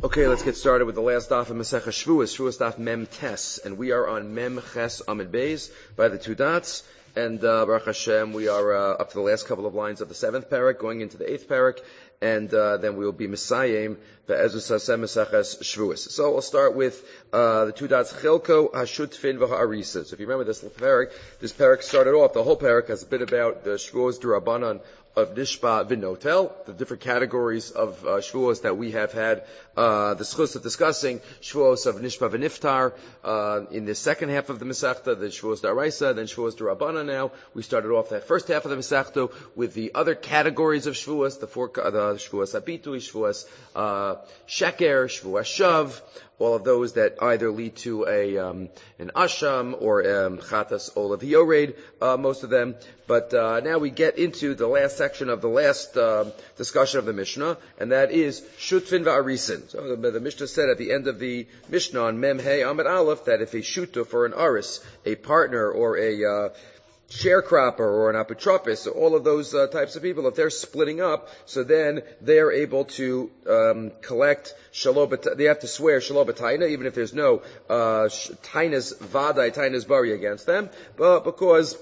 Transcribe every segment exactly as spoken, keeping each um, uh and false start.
Okay, let's get started with the last daf of Masechah Shvuos, Shvuos daf Mem Tes, and we are on Mem Ches Amid Beis by the two dots, and uh, Baruch Hashem, we are uh, up to the last couple of lines of the seventh parak, going into the eighth parak, and uh, then we will be Messiahim Be'ezus Hashem Maseches Shvuos. So we'll start with uh, the two dots Chilko Hashutfin V'Ha'arisa. So if you remember this parak, this parak started off, the whole parak has a bit about the Shvuos D'Rabbanan of Nishba V'Notel, the different categories of uh, Shvuos that we have had uh, the schus of discussing, Shvuos of Nishba V'Niftar, uh, in the second half of the Masechta, the Shvuos D'Araisa, then Shvuos D'Rabbanan now. We started off that first half of the Masechta with the other categories of Shvuos, the four, uh, the Shvuos Abitui, Shvuos uh, Sheker, Shvuos Shav, all of those that either lead to a um, an asham or um, chatas olav yored, uh, most of them. But uh, now we get into the last section of the last uh, discussion of the Mishnah, and that is shutfin va'arisin. So the, the Mishnah said at the end of the Mishnah on Mem Hey Amid Aleph that if a shutuf or an aris, a partner or a uh, sharecropper or an apotropis, all of those uh, types of people, if they're splitting up, so then they're able to um, collect shalom. They have to swear shalom b'taina, even if there's no uh, tainas vadai, tainas bari against them, but because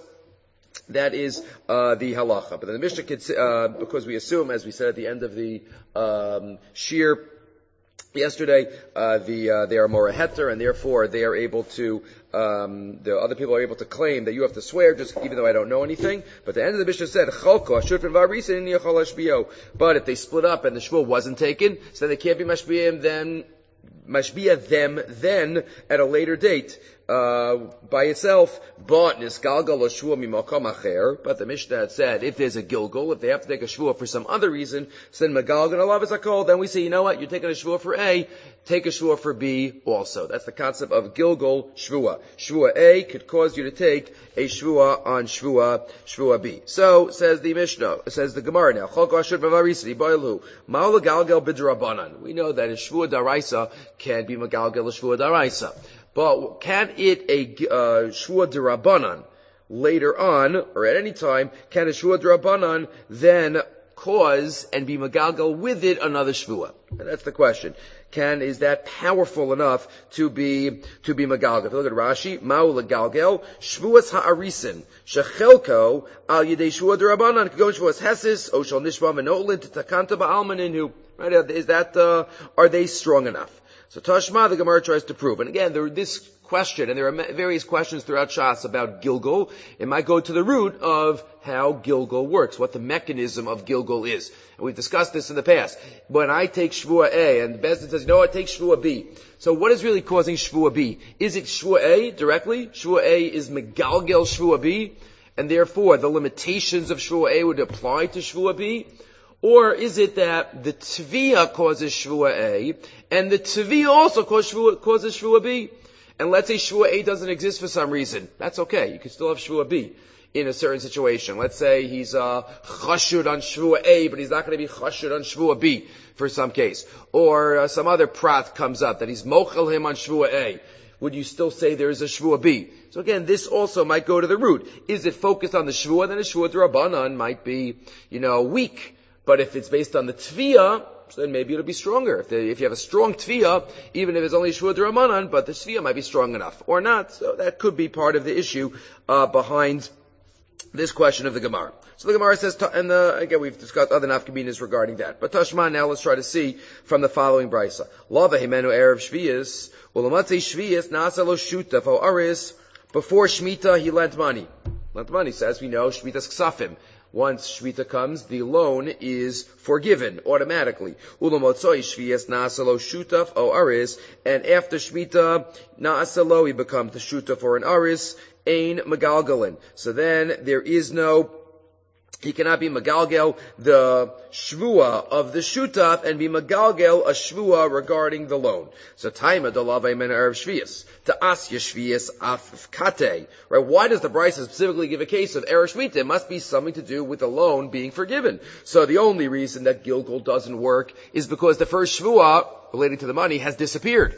that is uh, the halacha. But then the Mishnah could, uh, because we assume, as we said at the end of the um, shir yesterday, uh, the uh, they are more a heter, and therefore they are able to. Um, the other people are able to claim that you have to swear, just even though I don't know anything. But the end of the Mishnah said, "Chalko shutfin v'arisin yachol hashbio." But if they split up and the shvur wasn't taken, so they can't be mashbiyim, then mashbiya them then at a later date. Uh, by itself, but nisgalgal shvua mimakom acher. But the Mishnah had said, if there's a gilgal, if they have to take a shvua for some other reason, so then magalgal alav is a call. Then we say, you know what? You're taking a shvua for A, take a shvua for B also. That's the concept of gilgal shvua. Shvua A could cause you to take a shvua on shvua shvua B. So says the Mishnah, says the Gemara now. Chol kashut v'varisri ba'elu ma'ol galgal b'drabanan. We know that a shvua daraisa can be magalgal a shvua daraisa. But can it a uh, shvua d'Rabbanan later on, or at any time, can a shvua d'Rabbanan then cause and be magalgal with it another shvua? And that's the question. Can, is that powerful enough to be, to be magalgal? If you look at Rashi, ma'u legalgal, shvuas ha'arisin, shechelko, al yedei shvua d'Rabbanan, k'gon shvuas hesis, o shal nishba menolin, t'takanta ba'almaninu. Right? Is that, uh, are they strong enough? So Tashma, the Gemara tries to prove. And again, there, this question, and there are various questions throughout Shas about Gilgal. It might go to the root of how Gilgal works, what the mechanism of Gilgal is. And we've discussed this in the past. When I take Shvua A, and Bezdin says, no, I take Shvua B. So what is really causing Shvua B? Is it Shvua A directly? Shvua A is Megalgel Shvua B, and therefore the limitations of Shvua A would apply to Shvua B? Or is it that the Tviyah causes Shvua A, and the Tviyah also causes Shvua, causes Shvua B? And let's say Shvua A doesn't exist for some reason. That's okay. You can still have Shvua B in a certain situation. Let's say he's uh, chashud on Shvua A, but he's not going to be chashud on Shvua B for some case. Or uh, some other prat comes up that he's mochel him on Shvua A. Would you still say there is a Shvua B? So again, this also might go to the root. Is it focused on the Shvua? Then a Shvua d'Rabbanan might be, you know, weak. But if it's based on the Tviyah, then maybe it'll be stronger. If, they, if you have a strong Tviyah, even if it's only Shvua d'Rabbanan, but the Tviyah might be strong enough. Or not. So that could be part of the issue uh, behind this question of the Gemara. So the Gemara says, and uh, again we've discussed other nafkaminas regarding that. But Tashma, now let's try to see from the following brisa. Lava himenu erev shviyas, ulamatze shviyas nasa lo shutaf o aris. Before Shemitah, he lent money. Lent money, so as we know, Shemitah's ksafim. Once Shvita comes, the loan is forgiven automatically. Ulamotzoi shviyas naasalo shutaf o aris, and after Shvita, naasalo, he becomes the shutaf or an aris, ein megalgalin. So then there is no, he cannot be megalgel the shvua of the shutaf and be megalgel a shvua regarding the loan. So taima dalavay men erev shviyas to asya shviyas afkate. Right? Why does the Brisa specifically give a case of erev shvita? It must be something to do with the loan being forgiven. So the only reason that Gilgal doesn't work is because the first shvua relating to the money has disappeared.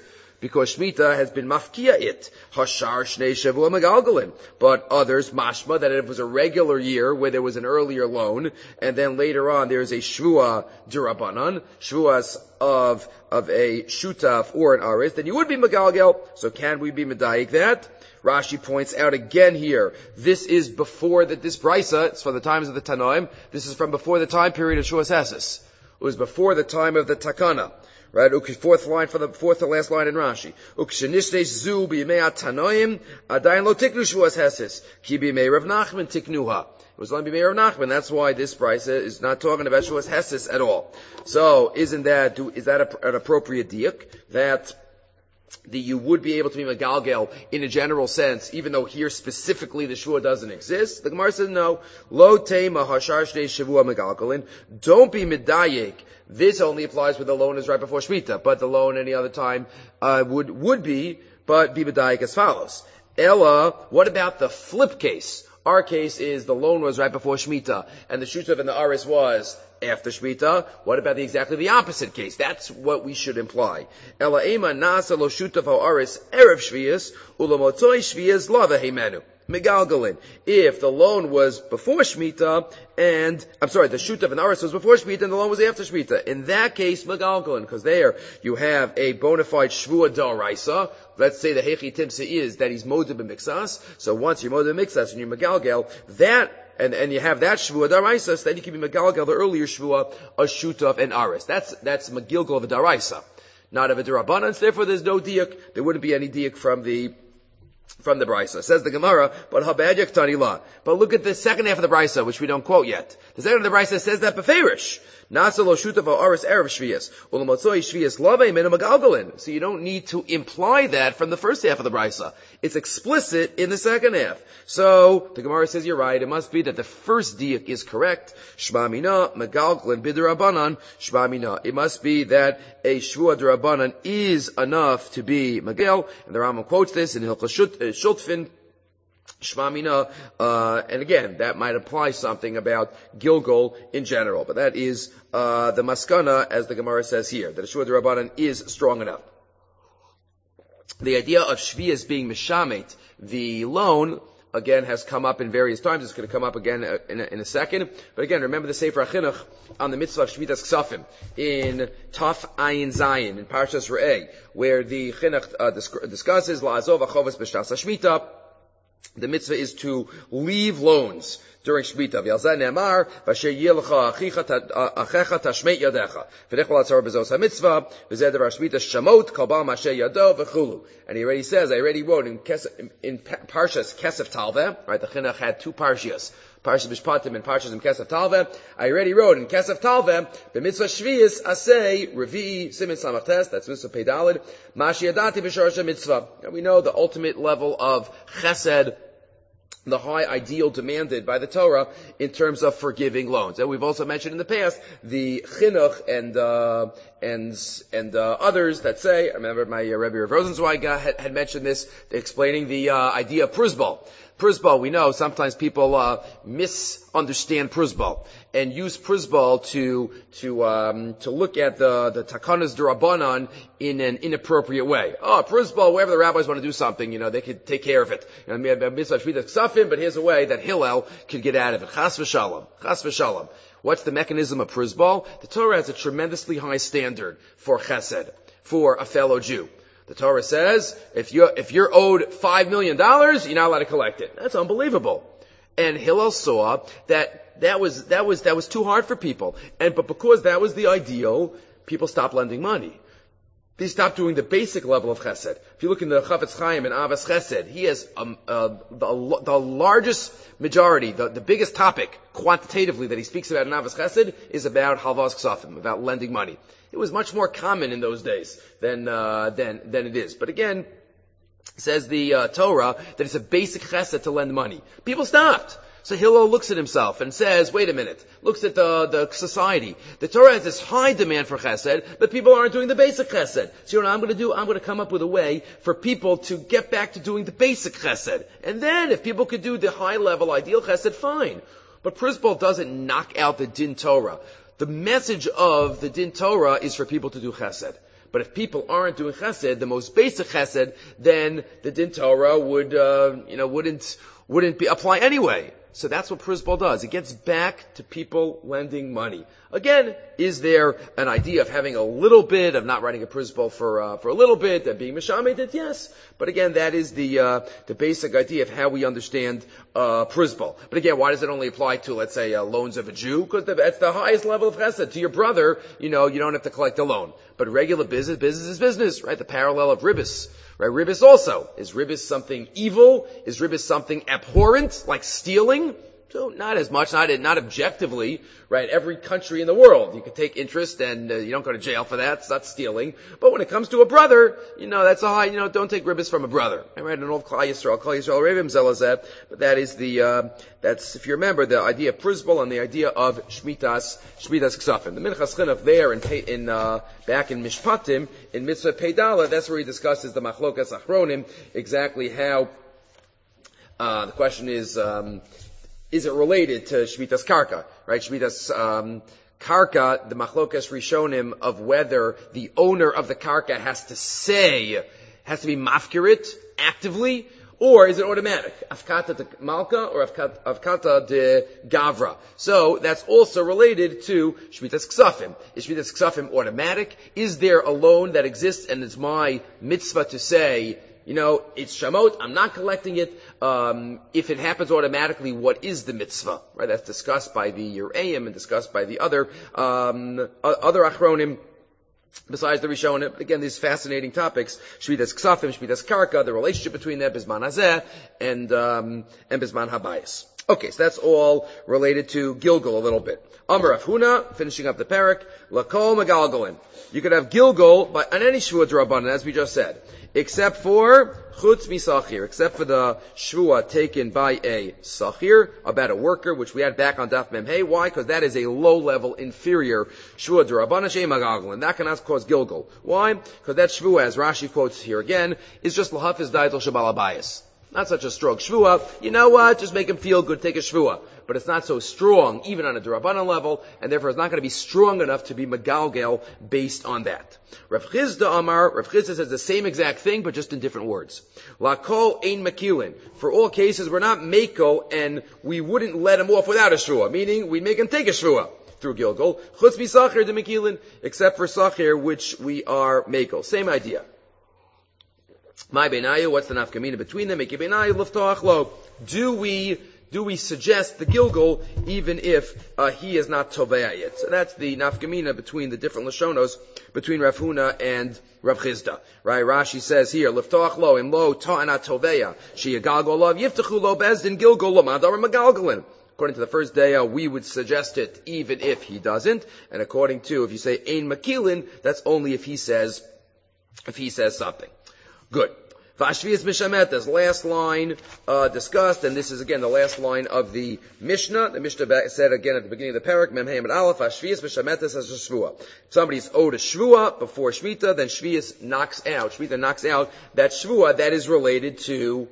because Shemitah has been mafkia it. Hashar Shnei Shavua Megalgalin. But others, mashma, that if it was a regular year where there was an earlier loan, and then later on there's a Shvua Durabanan, Shvuas of, of a Shutaf or an Aris, then you would be Megalgal. So can we be Medayik that? Rashi points out again here, this is before that this brisa, it's from the times of the Tanoim, this is from before the time period of Shuas Heses. It was before the time of the Takana. Right? Fourth line from the fourth to last line in Rashi. Ukshenishte zu b'yimei Tanoim, adayin lo tiknu Shuas Heses, ki b'yimei Rav Nachman tiknuha. It was only b'yimei Rav Nachman, that's why this brisa is not talking about Shuas Heses at all. So, isn't that, do, is that a, an appropriate diuk? That, that you would be able to be Megalgel in a general sense, even though here specifically the Shvua doesn't exist? The Gemara says no. Lo teima hashar shnei Shavua Megalgelin. Don't be Medayik. This only applies when the loan is right before Shemitah, but the loan any other time uh, would would be, but be Medayik as follows. Ella, what about the flip case? Our case is the loan was right before Shemitah, and the Shutav and the Aris was after Shemitah. What about the exactly the opposite case? That's what we should imply. Ela ema nasa lo Shutav ho Aris erev Shvius, ulamotoi Shvius lava heimenu. Megalgalin. If the loan was before Shemitah, and, I'm sorry, the Shutav and Aris was before Shemitah, and the loan was after Shemitah. In that case, Megalgalin, because there you have a bona fide Shvua Daraisa. Let's say the Hechi Timsa is that he's Modeh b'Mixas. So once you're Modeh b'Mixas and you're Megalgal, that, and, and you have that Shvua Daraisa, so then you can be Megalgal, the earlier Shvua, a Shutav and Aris. That's, that's Megilgal of a Daraisa. Not of a Darabanan, so therefore there's no diuk. There wouldn't be any diuk from the From the Brisa. Says the Gemara, but Habadik Tani La. But look at the second half of the Brisa, which we don't quote yet. The second half of the Brisa says that Beferish. Nasa lo shutav aris erev shvias. Ulamotzoi shvias lave mena magalgalin. So you don't need to imply that from the first half of the Brisa. It's explicit in the second half. So, the Gemara says you're right. It must be that the first diak is correct. Shma mina magalgalin bidurabanan. Shma mina. It must be that a shvua durabanan is enough to be magal. And the Rambam quotes this in Hilchos Shultfin. Shmamina, uh, and again, that might apply something about Gilgul in general, but that is, uh, the Maskana, as the Gemara says here, that a Shua D'Rabbanan is strong enough. The idea of Shvias being Mishamet, the loan, again, has come up in various times. It's going to come up again in a, in a second. But again, remember the Sefer HaChinuch on the mitzvah of Shvitas Ksafim in Taf Ayin Zayin, in Parshas Re'eh, where the Chinuch uh, discusses La'azov Achovas B'Shas HaShmita. The mitzvah is to leave loans during Shemitah. V'yalzeh ne'amar, v'asher yilcha achecha tashmeit yadecha. V'nechol atzar bezos ha-mitzvah, v'zeh devar Shemitah shamot, kol ba'al masher yado, v'chulu. And he already says, I already wrote in, in, in Parshas Kesef Talveh, right, the Chinuch had two Parshias, Parshas Mishpatim and Parshas Kesef Talveh. I already wrote in Kesef Talveh, the mitzvah shvius asay revi'i simin samachtes, that's mitzvah peidalid, mashi yadati b'shorasha mitzvah. And we know the ultimate level of chesed, the high ideal demanded by the Torah in terms of forgiving loans. And we've also mentioned in the past the Chinuch and uh, and and uh, others that say, I remember my uh, Rebbe Rav Rosenzweig uh, had, had mentioned this, explaining the uh, idea of Pruzbal. Pruzbal, we know sometimes people uh, misunderstand Pruzbal and use Pruzbal to to um, to look at the the Takanas D'Rabbanan in an inappropriate way. Oh, Pruzbal, wherever the rabbis want to do something, you know, they could take care of it. You know, mitzvah shvitas ksafim, but here's a way that Hillel could get out of it. Chas v'shalom, chas v'shalom. What's the mechanism of Pruzbal? The Torah has a tremendously high standard for chesed, for a fellow Jew. The Torah says, if you're, if you're owed five million dollars, you're not allowed to collect it. That's unbelievable. And Hillel saw that that was, that was, that was too hard for people. And, but because that was the ideal, people stopped lending money. They stopped doing the basic level of chesed. If you look in the Chafetz Chaim and Avas Chesed, he has um, uh, the, the largest majority, the, the biggest topic quantitatively that he speaks about in Avas Chesed is about halvas ksafim, about lending money. It was much more common in those days than uh, than than it is. But again, says the uh, Torah that it's a basic chesed to lend money. People stopped. So Hillel looks at himself and says, wait a minute, looks at the, the society. The Torah has this high demand for chesed, but people aren't doing the basic chesed. So you know what I'm going to do? I'm going to come up with a way for people to get back to doing the basic chesed. And then if people could do the high level ideal chesed, fine. But Pruzbal doesn't knock out the din Torah. The message of the din Torah is for people to do chesed. But if people aren't doing chesed, the most basic chesed, then the din Torah would, uh, you know, wouldn't, wouldn't be apply anyway. So that's what Prizbal does. It gets back to people lending money. Again, is there an idea of having a little bit, of not writing a Prizbal for, uh, for a little bit, and being Mishamed? Yes. But again, that is the, uh, the basic idea of how we understand, uh, Prizbal. But again, why does it only apply to, let's say, uh, loans of a Jew? Because that's the highest level of chesed. To your brother, you know, you don't have to collect a loan. But regular business, business is business, right? The parallel of ribbis. Right, ribbis also. Is ribbis something evil? Is ribbis something abhorrent, like stealing? So not as much, not not objectively, right? Every country in the world, you can take interest and uh, you don't go to jail for that. It's not stealing. But when it comes to a brother, you know, that's a high, you know, don't take ribbis from a brother. I read an old Klal Yisrael, Klal Yisrael Rebim Zelazet, but that is the, uh, that's, if you remember, the idea of Prizbal and the idea of Shmitas, Shmitas Ksafim. The Minchas Chinuch there in, in, uh, back in Mishpatim, in Mitzvah Peidala, that's where he discusses the Machlokas Achronim, exactly how, uh, the question is, um, is it related to Shmitas Karka, right? Shmitas, um, Karka, the Machlokas Rishonim of whether the owner of the Karka has to say, has to be mafkirit actively, or is it automatic? Afkata de Malka or Afkata de Gavra. So that's also related to Shmitas Ksafim. Is Shmitas Ksafim automatic? Is there a loan that exists and it's my mitzvah to say, you know, it's shamot, I'm not collecting it. Um, if it happens automatically, what is the mitzvah? Right? That's discussed by the Yereim and discussed by the other, um, other achronim, besides the Rishonim. But again, these fascinating topics, Shmitas Ksafim, Shmitas Karka, the relationship between them, Bizman Hazeh, and, um, and Bizman Habayis. Okay, so that's all related to Gilgal a little bit. Amar Rav Huna, finishing up the parak, Lakol Megalgalin. You could have Gilgal by, on any Shvuah D'Rabbanan, as we just said, except for Chutz Misachir, except for the Shvuah taken by a Sachir, about a worker, which we had back on Daf Mem Hey. Why? Because that is a low-level, inferior Shvuah D'Rabbanan, Shei Megalgalin. That cannot cause Gilgal. Why? Because that Shvuah, as Rashi quotes here again, is just Lahafiz Daitel Shabal Abayis. Not such a strong shvuah. You know what? Just make him feel good. Take a shvuah. But it's not so strong, even on a D'Rabbanan level, and therefore it's not going to be strong enough to be megalgel based on that. Rav Chizda Amar, Rav Chizda says the same exact thing, but just in different words. Lakol ein makilin. For all cases, we're not mako, and we wouldn't let him off without a shvuah. Meaning, we'd make him take a shvuah through Gilgal. Chutz b'sachir de makilin, except for sachir, which we are mako. Same idea. My benayu, what's the nafkamina between them? Make benayu liftoach lo. Do we do we suggest the Gilgal even if uh, he is not tovea yet? So that's the nafkamina between the different lashonos between Rav Huna and Rav Chizda. Right? Rashi says here liftoach lo im lo ta'ana tovea she yagalgal lo yiftachu lo bezdin Gilgal lo madar magalgalin. According to the first day, uh, we would suggest it even if he doesn't, and according to if you say ein makilin, that's only if he says if he says something. Good. Vashvias Mishametas, last line uh, discussed, and this is again the last line of the Mishnah. The Mishnah said again at the beginning of the parak, Mem Hayim and Aleph, Vashvias Mishametas as a Shvuah. If somebody's owed a Shvuah before Shemitah, then Shvias knocks out, Shemitah knocks out that Shvuah that is related to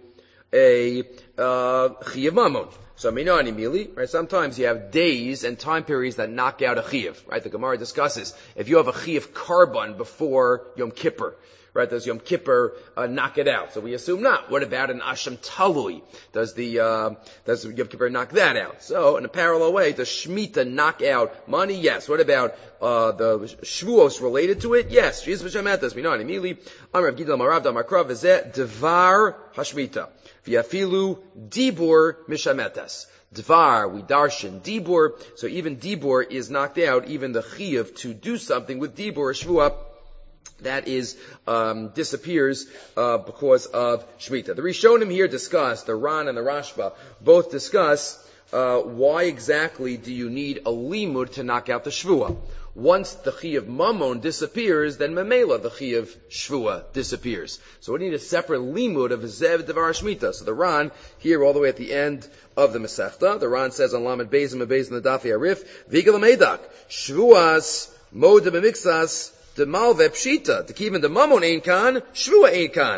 a uh, Chiyav Mammon. So Minani Mili, right? Sometimes you have days and time periods that knock out a Chiyav, right? The Gemara discusses if you have a Chiyav Karban before Yom Kippur. Right, does Yom Kippur uh, knock it out? So we assume not. What about an Asham Talui? Does the uh, does Yom Kippur knock that out? So in a parallel way, does Shemitah knock out money? Yes. What about uh, the Shvuos related to it? Yes. She's v'shametas. We know immediately. Amar Gidal Marav Damakra v'zeh Devar Hashmita v'yafilu Dibur Mishametas. Dvar, we darshan Dibur. So even Dibur is knocked out. Even the Chiyuv to do something with Dibur Shvuah, that is, um, disappears, uh, because of Shemitah. The Rishonim here discuss, the Ran and the Rashba, both discuss, uh, why exactly do you need a limud to knock out the Shvuah? Once the Chiyav Mammon disappears, then Mamela, the Chiyav Shvuah, disappears. So we need a separate limud of Zev Devar Shemitah. So the Ran, here all the way at the end of the Masechta, the Ran says on Lamed Bezim and Bezim the Dafi Arif, Vigel Medak, Shvuas, Moda B'Mixas, the malve pshita, to keep in the mammon ein kan, shvua ein kan.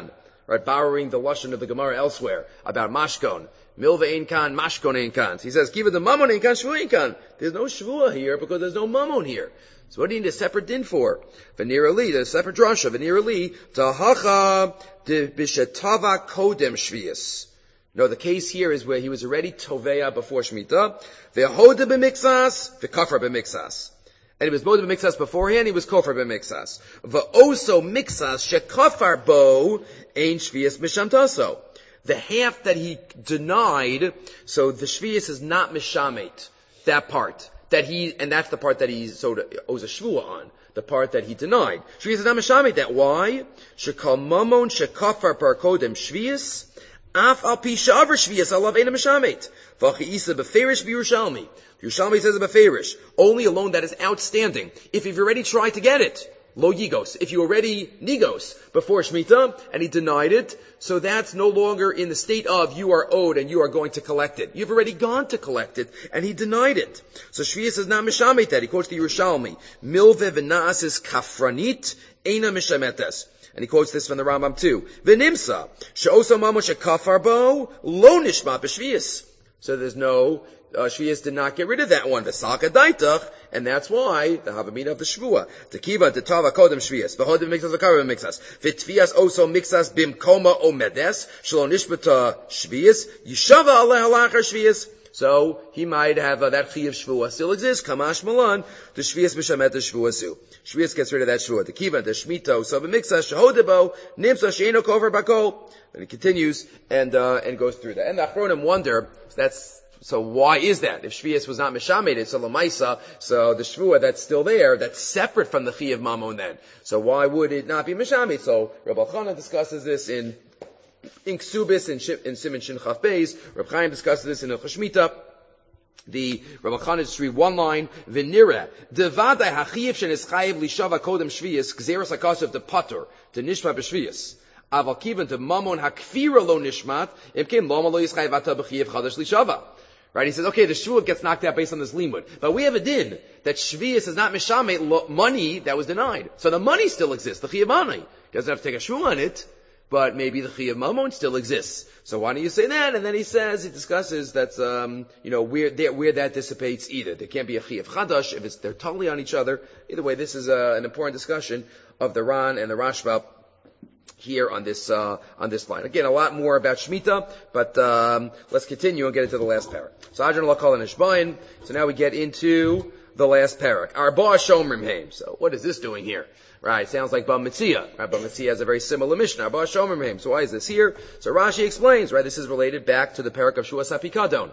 right? Borrowing the lashon of the Gemara elsewhere about mashkon. Milva ein kan, mashkon ein kan. He says, kiva the mamon ein kan, shvua ein kan. There's no shvua here because there's no mamon here. So what do you need a separate din for? V'nira li, there's a separate drasha. V'nira li, tahacha de bishetava kodem shvius. No, the case here is where he was already toveya before Shemitah. Ve'hoda b'mixas, ve'kafar b'mixas. And he was moda b'mixas beforehand, he was kofar b'mixas. V'oso mixas shekafar bo ein shvius mishamtaso. The half that he denied, so the shvius is not mishamet, that part. That he, and that's the part that he so owes a shvua on. The part that he denied. Shvius is not mishamet that. Why? Shekal mamon shekafar par kodem shvius. Af al pi shavar shvius alav ena mishamet. V'achi isa beferish b'Yerushalmi. Yerushalmi says a beferish. Only a loan that is outstanding. If you've already tried to get it, lo yigos. If you already nigos before Shemitah, and he denied it, so that's no longer in the state of you are owed and you are going to collect it. You've already gone to collect it, and he denied it. So Shvius is not mishamet that. He quotes the Yerushalmi. Milve v'na'asis kafranit ena mishametes. And he quotes this from the Rambam too. V'nimsa, she'oso mamo shekafar bo, lo nishma b'shvius. So there's no, uh, Shvius did not get rid of that one. V'salka daitach, and that's why, the havamina of the shvua. Tekiva detava kodem shvius, v'hodim mixas v'karim mixas. V'tvias oso mixas bimkoma omedes, shelo nishbata shvius, yishava aleh halachar shvius. So he might have uh, that chi of shvua still exists. Kamash malan, the shvius b'shamet shvua su. Shvius gets rid of that shvua. The kiva, the shmito, so b'mixas shehodebo nimsa sheino kover bakol. And he continues and uh, and goes through that. And the achronim wonder, that's so why is that? If shvius was not mishamed, so lamaisa, so the shvua that's still there, that's separate from the chi of mamon then. So why would it not be mishamed? So Rabbi Elchanan discusses this in in Ksubis, in, in Siman Shin Chaf Beis. Reb Chaim discusses this in the Chashmita. The Reb Elchanan just read one line. V'nira devadai hachiyev shenischayev lishava kodem shviyas gzeras hakasav de patur de nishma b'shviyas. Aval kiven de mamon hakfira lo nishmat imkim loma lo yischayev ata b'chiyev chadash lishava. Right? He says, okay, the shvua gets knocked out based on this limud. But we have a din that shviyas is not mishamet money that was denied. So the money still exists. The chiyav money doesn't have to take a shvua on it. But maybe the chi of mamon still exists. So why don't you say that? And then he says, he discusses that's, um, you know, where, where that dissipates either. There can't be a chi of chadash if it's, they're totally on each other. Either way, this is uh, an important discussion of the Ran and the Rashba here on this, uh, on this line. Again, a lot more about Shemitah, but, um, let's continue and get into the last parak. So, Adron Lakal and Ishbayin. So now we get into the last parak. Arba Shomrim Haim. So what is this doing here? Right, sounds like Bam Metzia. Right, Bam Metzia has a very similar Mishnah. Arba Shomrim Haim. So why is this here? So Rashi explains, right, this is related back to the parak of Shuas HaPikadon.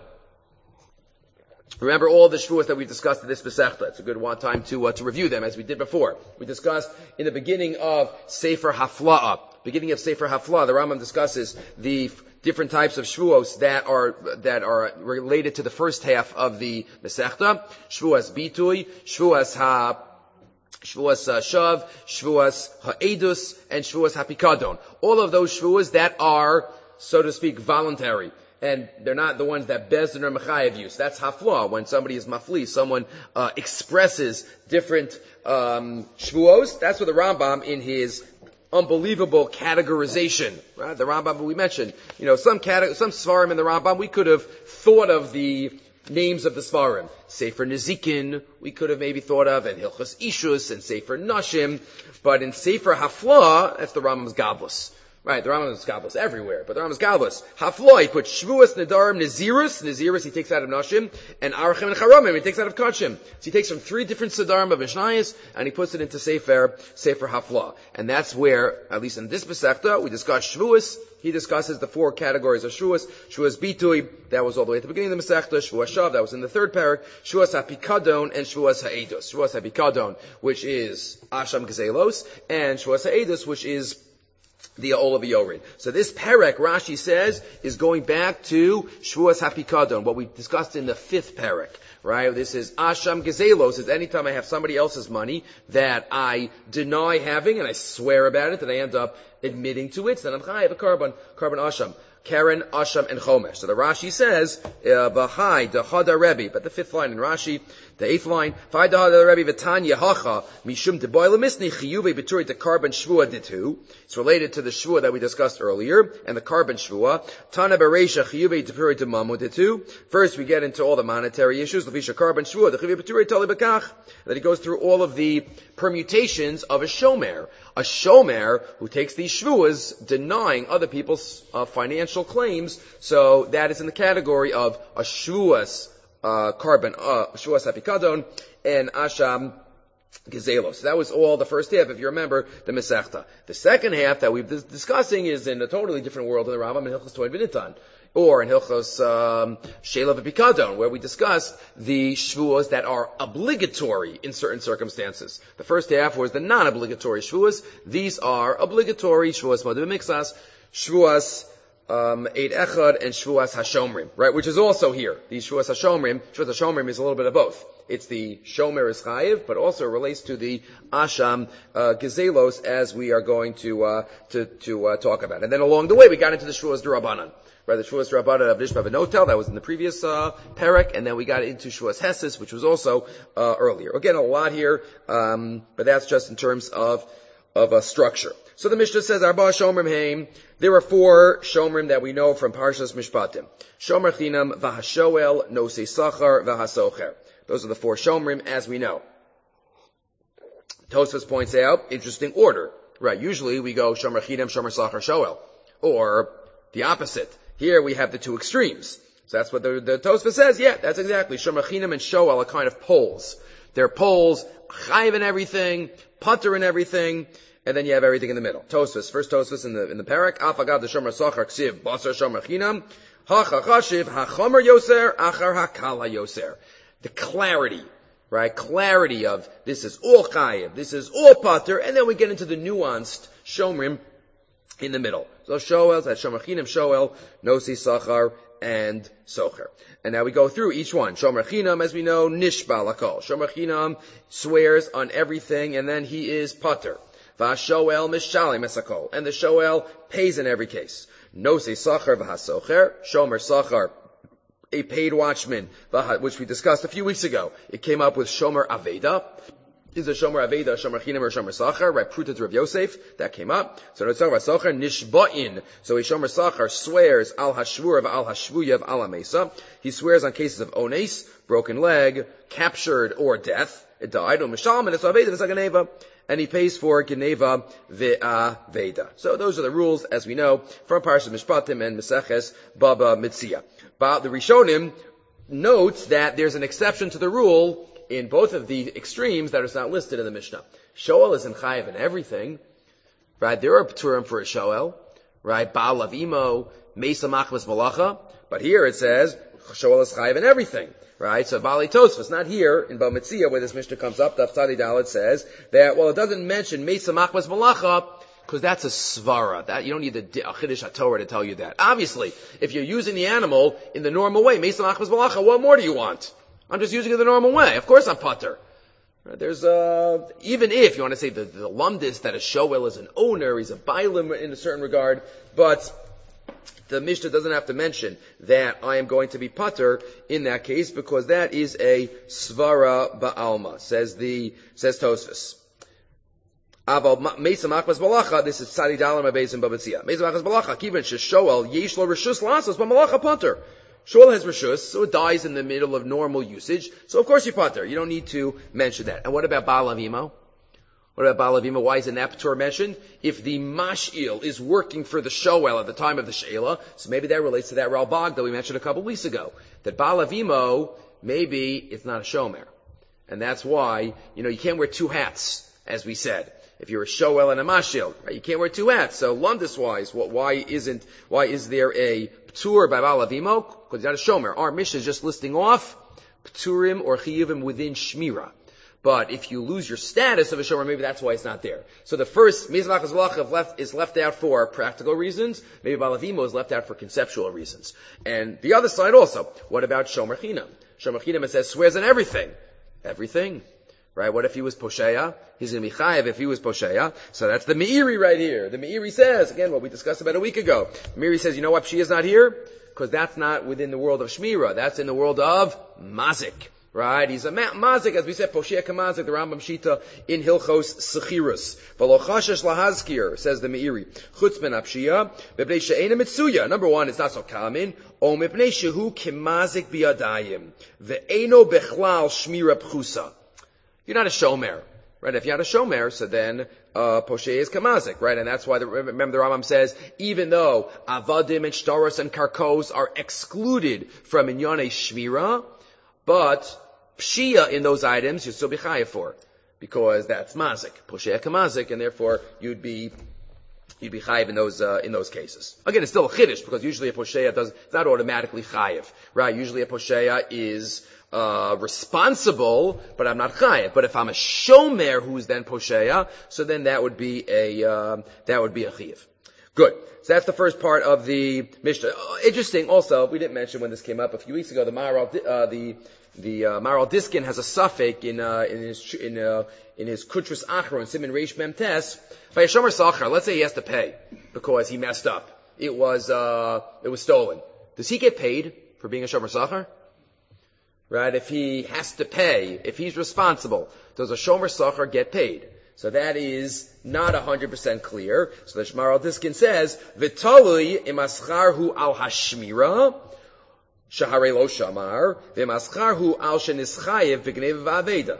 Remember all the shvuos that we discussed in this Masechta. It's a good one time to uh, to review them as we did before. We discussed in the beginning of Sefer Hafla'ah. Beginning of Sefer Hafla'ah, the Rambam discusses the f- different types of shvuos that are that are related to the first half of the Masechta. Shvuas bitui, shvuas ha Shvuas uh, Shav, Shvuas Ha'edus, and Shvuas HaPikadon. All of those shvuas that are, so to speak, voluntary. And they're not the ones that Bezdin or Mechayev use. That's hafla. When somebody is mafli, someone uh, expresses different um, shvuos. That's what the Rambam in his unbelievable categorization, right? The Rambam we mentioned, you know, some cate- some svarim in the Rambam we could have thought of the names of the svarim. Sefer Nezikin we could have maybe thought of, and Hilchos Ishus and Sefer Nashim, but in Sefer Hafla, that's the Rambam's Gablos. Right, the Rambam is Gablos everywhere, but the Rambam is Gablos. Hafla, he puts Shvuas, Nedarim, Nazirus, Nazirus he takes out of Nashim, and Arachim and Charamim he takes out of Kachim. So he takes from three different Sidarim of Mishnayos, and he puts it into Sefer, Sefer Hafla. And that's where, at least in this Masechta, we discuss Shvuas. He discusses the four categories of Shvuas. Shvuas Bitui, that was all the way at the beginning of the Masechta. Shvuas Shav, that was in the third parak. Shvuas HaPikadon, and Shvuas Ha'edus. Shvuas HaPikadon, which is Asham Gezelos, and Shvuas Ha'edus, which is the Olav Yorin. So this perek, Rashi says, is going back to Shvuas HaPikadon, what we discussed in the fifth perek, right? This is Asham Gezelos, is anytime I have somebody else's money that I deny having and I swear about it, that I end up admitting to it, then I'm chayav a carbon, carbon Asham. Karen, Asham, and Chomesh. So the Rashi says, Bahai, Dechada Rebbe, but the fifth line in Rashi, The eighth line, it's related to the shvua that we discussed earlier, and the carbon shvua. First, we get into all the monetary issues. Then he goes through all of the permutations of a shomer. A shomer who takes these shvuas denying other people's uh, financial claims. So that is in the category of a shvuas uh, carbon, uh, shvuas apikadon, and asham gezelos. So that was all the first half, if you remember, the Masechta. The second half that we've been discussing is in a totally different world in the Rambam in Hilchos Toin V'Nitan, or in Hilchos um, Sheila V'Pikadon, where we discussed the shvuas that are obligatory in certain circumstances. The first half was the non-obligatory shvuas. These are obligatory shvuas Moed B'Mikzas, shvuas um, Eid Echad, and shvuas Hashomrim, right? Which is also here. These shvuas Hashomrim, shvuas Hashomrim is a little bit of both. It's the Shomer is Chayiv, but also relates to the Asham uh, Gezelos, as we are going to uh, to, to uh, talk about. And then along the way, we got into the Shuas D'Rabbanan. Right, the Shuas D'Rabbanan of Nishma V'Notel, that was in the previous uh, parak, and then we got into Shuas Heses, which was also uh, earlier. Again, a lot here, um, but that's just in terms of of a structure. So the Mishnah says, Arba Shomrim Heim. There are four Shomrim that we know from Parshas Mishpatim. Shomer Chinam, V'Hashoel, Nosei Sachar, V'Hasocher. Those are the four Shomrim, as we know. Tosfos points out, interesting order. Right, usually we go Shomer Chinam, Shomer Sachar, Shoel. Or the opposite. Here we have the two extremes. So that's what the, the Tosfos says. Yeah, that's exactly. Shomer Chinam and Shoel are kind of poles. They're poles, Chayiv in everything, Pater in everything, and then you have everything in the middle. Tosfos, first Tosfos in the in the parak. Afagad the Shomer Sachar Ksiv Basar Shomer Chinam Hachachashiv Hachomer Yoser Achar Hakala Yoser. The clarity, right? Clarity of this is all Chayiv, this is all Pater, and then we get into the nuanced Shomrim in the middle. So Shoel, that's Shomer Chinam, Shoel, Nosi Sachar, and Socher. And now we go through each one. Shomer Chinam, as we know, Nishba Lakol. Shomer Chinam swears on everything, and then he is Pater. Vashoel Mishalim Esakol. And the Shoel pays in every case. Nosi Sachar V'Hasocher. Shomer Sachar, a paid watchman, which we discussed a few weeks ago. It came up with Shomer Aveda. Is a Shomer Aveda, Shomer Chinam, or Shomer Sachar, right? Pruta to Rav Yosef, that came up. So it's talking about Sachar, Nishba'in. So a Shomer Sachar swears al Hashvur, al Hashvuyev, al Amesa. He swears on cases of Ones, broken leg, captured, or death. It died. And he pays for Geneva Ve'aveda. So those are the rules, as we know, from Parashat Mishpatim and Meseches Baba Mitzia. But the Rishonim notes that there's an exception to the rule in both of the extremes that is not listed in the Mishnah. Shoel is in Chayiv in everything, right? There are Pturim for a Shoel, right? Baal of Imo, Mesa Machmas Malacha, but here it says Shoel is Chayiv in everything, right? So Bali Tosfos, not here in Bava Metzia where this Mishnah comes up. Daf Tzadi Dalet says that, well, it doesn't mention Mesa Machmas Malacha because that's a svara. That you don't need the Chiddush HaTorah to tell you that. Obviously, if you're using the animal in the normal way, Mesa Machmas Malacha, what more do you want? I'm just using it the normal way. Of course I'm Pater. There's uh even if you want to say the, the lumdis that a Shoel is an owner, he's a bailim in a certain regard, but the Mishnah doesn't have to mention that I am going to be Pater in that case because that is a svara ba'alma, says the says Tosfos. Aval Mesa Machmas Malacha, this is Tzadi Dalam Abezim Babatzia. Mesa Machmas Malacha, Kivan Shoel Yesh Lo Rishus Lasos B'Malacha Pater. Shoel has Rishus, so it dies in the middle of normal usage. So of course you Pater. You don't need to mention that. And what about Baal Avimo? What about Baal Avimo? Why is an Aptur mentioned? If the Mash'il is working for the Shoel at the time of the Sheila, so maybe that relates to that Ralbag that we mentioned a couple weeks ago. That Baal Avimo, maybe it's not a Shomer. And that's why, you know, you can't wear two hats, as we said. If you're a Shoel and a Mash'il, right, you can't wear two hats. So Lumdis-wise, what, why isn't, why is there a Ptur by Baal Avimo? Because it's not a Shomer. Our Mishnah is just listing off Pturim or Chiyuvim within Shmira. But if you lose your status of a Shomer, maybe that's why it's not there. So the first, Mizmach left is left out for practical reasons. Maybe Baal Avimo is left out for conceptual reasons. And the other side also, what about Shomer Chinam? Shomer Chinam, it says, swears on everything. Everything. Right? What if he was Posheya? He's going to be Chayiv if he was Posheya. So that's the Meiri right here. The Meiri says, again, what we discussed about a week ago. Meiri says, you know what, Pshia is not here? Because that's not within the world of Shmira. That's in the world of Mazik. Right? He's a ma- mazik, as we said, poshea kamazik, the Rambam Shita in Hilchos Sechirus. V'lo chashash lahazkir, says the Meiri. Chutz ben apshia, mepnei she'ena mitzuya. Number one, it's not so common. O mepnei shehu kemazik biyadayim. Ve'eno bechlal shmira pchusa. You're not a shomer. Right? If you're not a shomer, so then, uh, poshea is kamazik, right? And that's why the, remember the Rambam says, even though avadim and shtaros and karkos are excluded from inyane shmira, but pshia in those items you'd still be chayav for, because that's mazik, poshea kamazik, and therefore you'd be you'd be chayav in those uh, in those cases. Again, it's still a chiddush because usually a poshea does it's not automatically chayav, right? Usually a poshea is uh responsible, but I'm not chayav. But if I'm a shomer who's then poshea, so then that would be a uh, that would be a chayav. Good. So that's the first part of the Mishnah. Oh, interesting. Also, we didn't mention when this came up a few weeks ago. The Maharal, uh, the the uh, Maharal Diskin has a suffix in uh, in his in uh, in his Kutras Achron Siman Reish Mem Tes. By a shomer sachar, let's say he has to pay because he messed up. It was uh, it was stolen. Does he get paid for being a shomer sachar? Right? If he has to pay, if he's responsible, does a shomer sachar get paid? So that is not one hundred percent clear. So the Shmaral Diskin says, V'talui imascharhu al hashmira, shaharei lo shamar, v'mascharhu al shenischayev v'gnev v'aveda.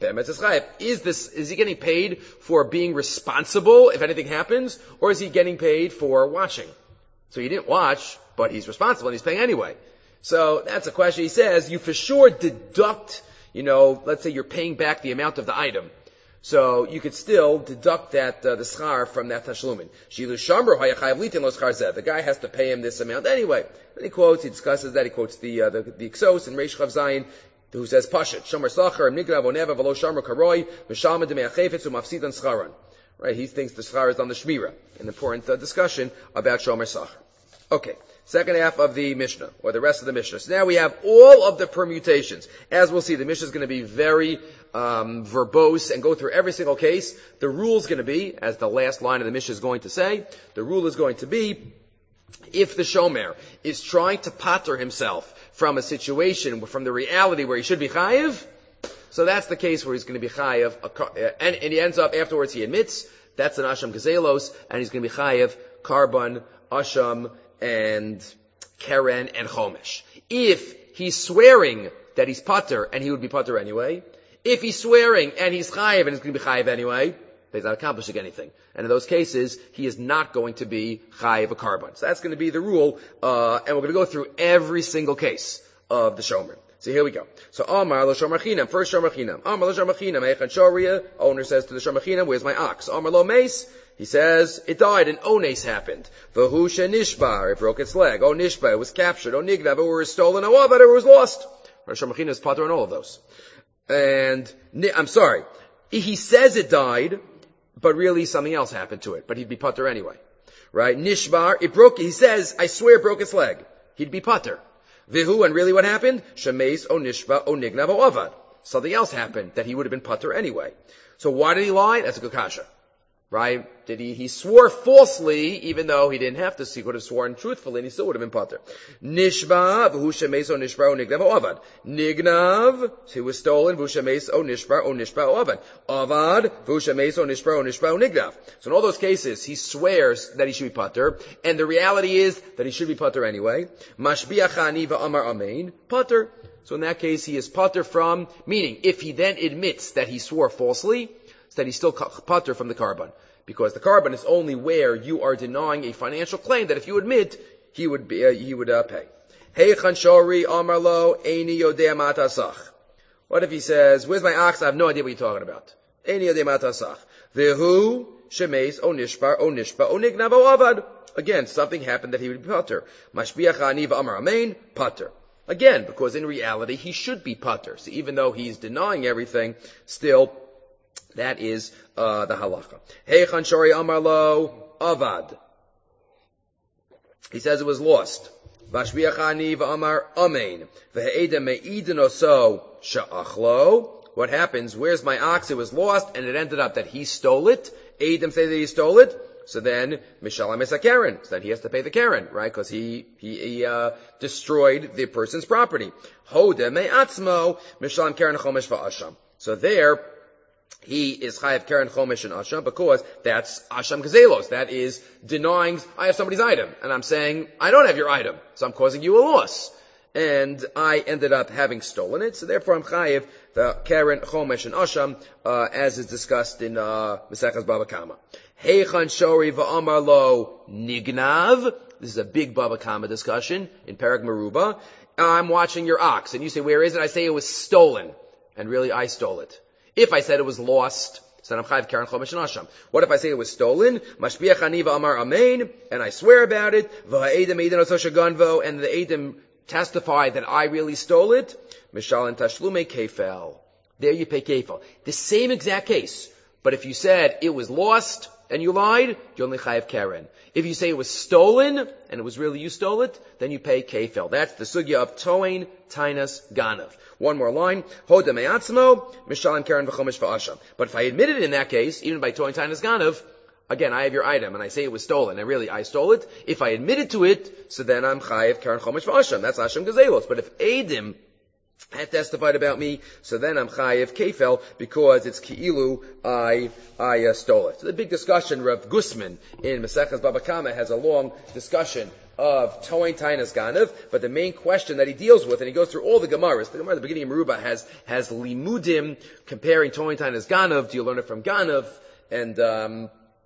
Is this, is he getting paid for being responsible if anything happens, or is he getting paid for watching? So he didn't watch, but he's responsible and he's paying anyway. So that's a question. He says, you for sure deduct, you know, let's say you're paying back the amount of the item. So you could still deduct that uh, the schar from that tashlumin. Shilu shamber hayachayav litin lo schar zeh. The guy has to pay him this amount anyway. Then he quotes, he discusses that. He quotes the uh, the, the Iksos and Reish Chav Zayin, who says pashat shomer sachar migrav oneva v'lo shamer karoi v'shalma demeachefetz umafsidan scharan. Right? He thinks the schar is on the shmira. An important uh, discussion about shomer sachar. Okay. Second half of the Mishnah, or the rest of the Mishnah. So now we have all of the permutations. As we'll see, the Mishnah is going to be very um, verbose and go through every single case. The rule is going to be, as the last line of the Mishnah is going to say, the rule is going to be, if the shomer is trying to pater himself from a situation, from the reality where he should be chayiv, so that's the case where he's going to be chayiv, and, and he ends up, afterwards he admits, that's an asham gazelos, and he's going to be chayiv, karban, asham, and keren and chomesh. If he's swearing that he's pater and he would be pater anyway, if he's swearing and he's chayiv and he's going to be chayiv anyway, he's not accomplishing anything. And in those cases, he is not going to be chayiv a karban. So that's going to be the rule, uh, and we're going to go through every single case of the shomer. So here we go. So Amar lo shomer chinam, first shomer chinam. Amar lo shomer chinam, eichan shoria, owner says to the shomer chinam, where's my ox? Amar lo meis, he says, it died, and ones happened. V'hu nishbar, it broke its leg. O nishbar, it was captured. O nigdav, it was stolen. O avad, it was lost. Rosh Hashanah is pater on all of those. And, I'm sorry, he says it died, but really something else happened to it. But he'd be pater anyway. Right? Nishbar, it broke, he says, I swear it broke its leg. He'd be pater. V'hu, and really what happened? Shemeis, o nishba, o nignav, o avad. Something else happened that he would have been pater anyway. So why did he lie? That's a good kasha. Right? Did he, he swore falsely, even though he didn't have to, he could have sworn truthfully, and he still would have been pater. Nishba, v'hu shemeis o nishba o nignav o avad. Nignav, he was stolen, v'hu shemeis o nishba o nishba o avad. Avad, v'hu shemeis o nishba o nishba o nignav. So in all those cases, he swears that he should be pater, and the reality is that he should be pater anyway. Mashbiach ani v'amar amein, pater. So in that case, he is pater from, meaning, if he then admits that he swore falsely, then he's still pater from the karban. Because the karban is only where you are denying a financial claim that if you admit, he would be, uh, he would uh, pay. Hey chanshori amar lo eini yodea matasach. What if he says, where's my ox? I have no idea what you're talking about. Eini yodea matasach. Vehu shemeis o nishbar o nishba o nignav o avad. Again, something happened that he would be pater. Mashbiach ani v'amar amein, pater. Again, because in reality, he should be pater. So even though he's denying everything, still, that is uh, the halacha. Hey chanshori amar lo avad. He says it was lost. Vashbiach ani v'amar amein. V'he'eda me'idin oso sha'achlo. What happens? Where's my ox? It was lost, and it ended up that he stole it, Edom say that he stole it, so then Mishalam is a Karen. So then he has to pay the Karen, right? Because he, he, he, uh, destroyed the person's property. Hoda me'atzmo, Mishalam Karen Chomesh va'asham. So there, he is chayav Karen Chomesh and Asham because that's Asham Gazelos. That is denying I have somebody's item. And I'm saying, I don't have your item. So I'm causing you a loss. And I ended up having stolen it. So therefore I'm chayav the Karen Chomesh and Asham, uh, as is discussed in, uh, Mesechas Baba Kama. Heichan Shori va'amar lo nignav. This is a big Baba Kama discussion in Perek Meruba. I'm watching your ox. And you say, where is it? I say it was stolen. And really I stole it. If I said it was lost, so I'm chayav Karen Chomesh and Asham. What if I say it was stolen? Mashbiach Haniva Amar Amen, and I swear about it. V'ha'edem Eidin Ososha Ganvo, and the Edom testify that I really stole it. Mishal and Tashlume Kefel. There you pay Kefel. The same exact case. But if you said it was lost and you lied, you only chayav Karen. If you say it was stolen and it was really you stole it, then you pay Kefel. That's the sugya of Toin, Tainas, Ganav. One more line. Hoda me'atzmo, Mishalim Karen v'chomesh v'asham. But if I admitted it in that case, even by Toin, Tainas, Ganav, again, I have your item and I say it was stolen and really I stole it. If I admitted to it, so then I'm chayav Karen chomesh v'asham. That's Asham Gazelos. But if Edim had testified about me, so then I'm chayav Kefel because it's ki'ilu I I uh, stole it. So the big discussion, Rav Gusman in Mesechas Baba Kama has a long discussion of Toin Tainas Ganav, but the main question that he deals with, and he goes through all the Gemaras, the Gemara at the beginning of Meruba has has limudim comparing Toin Tainas Ganav. Do you learn it from Ganav and um,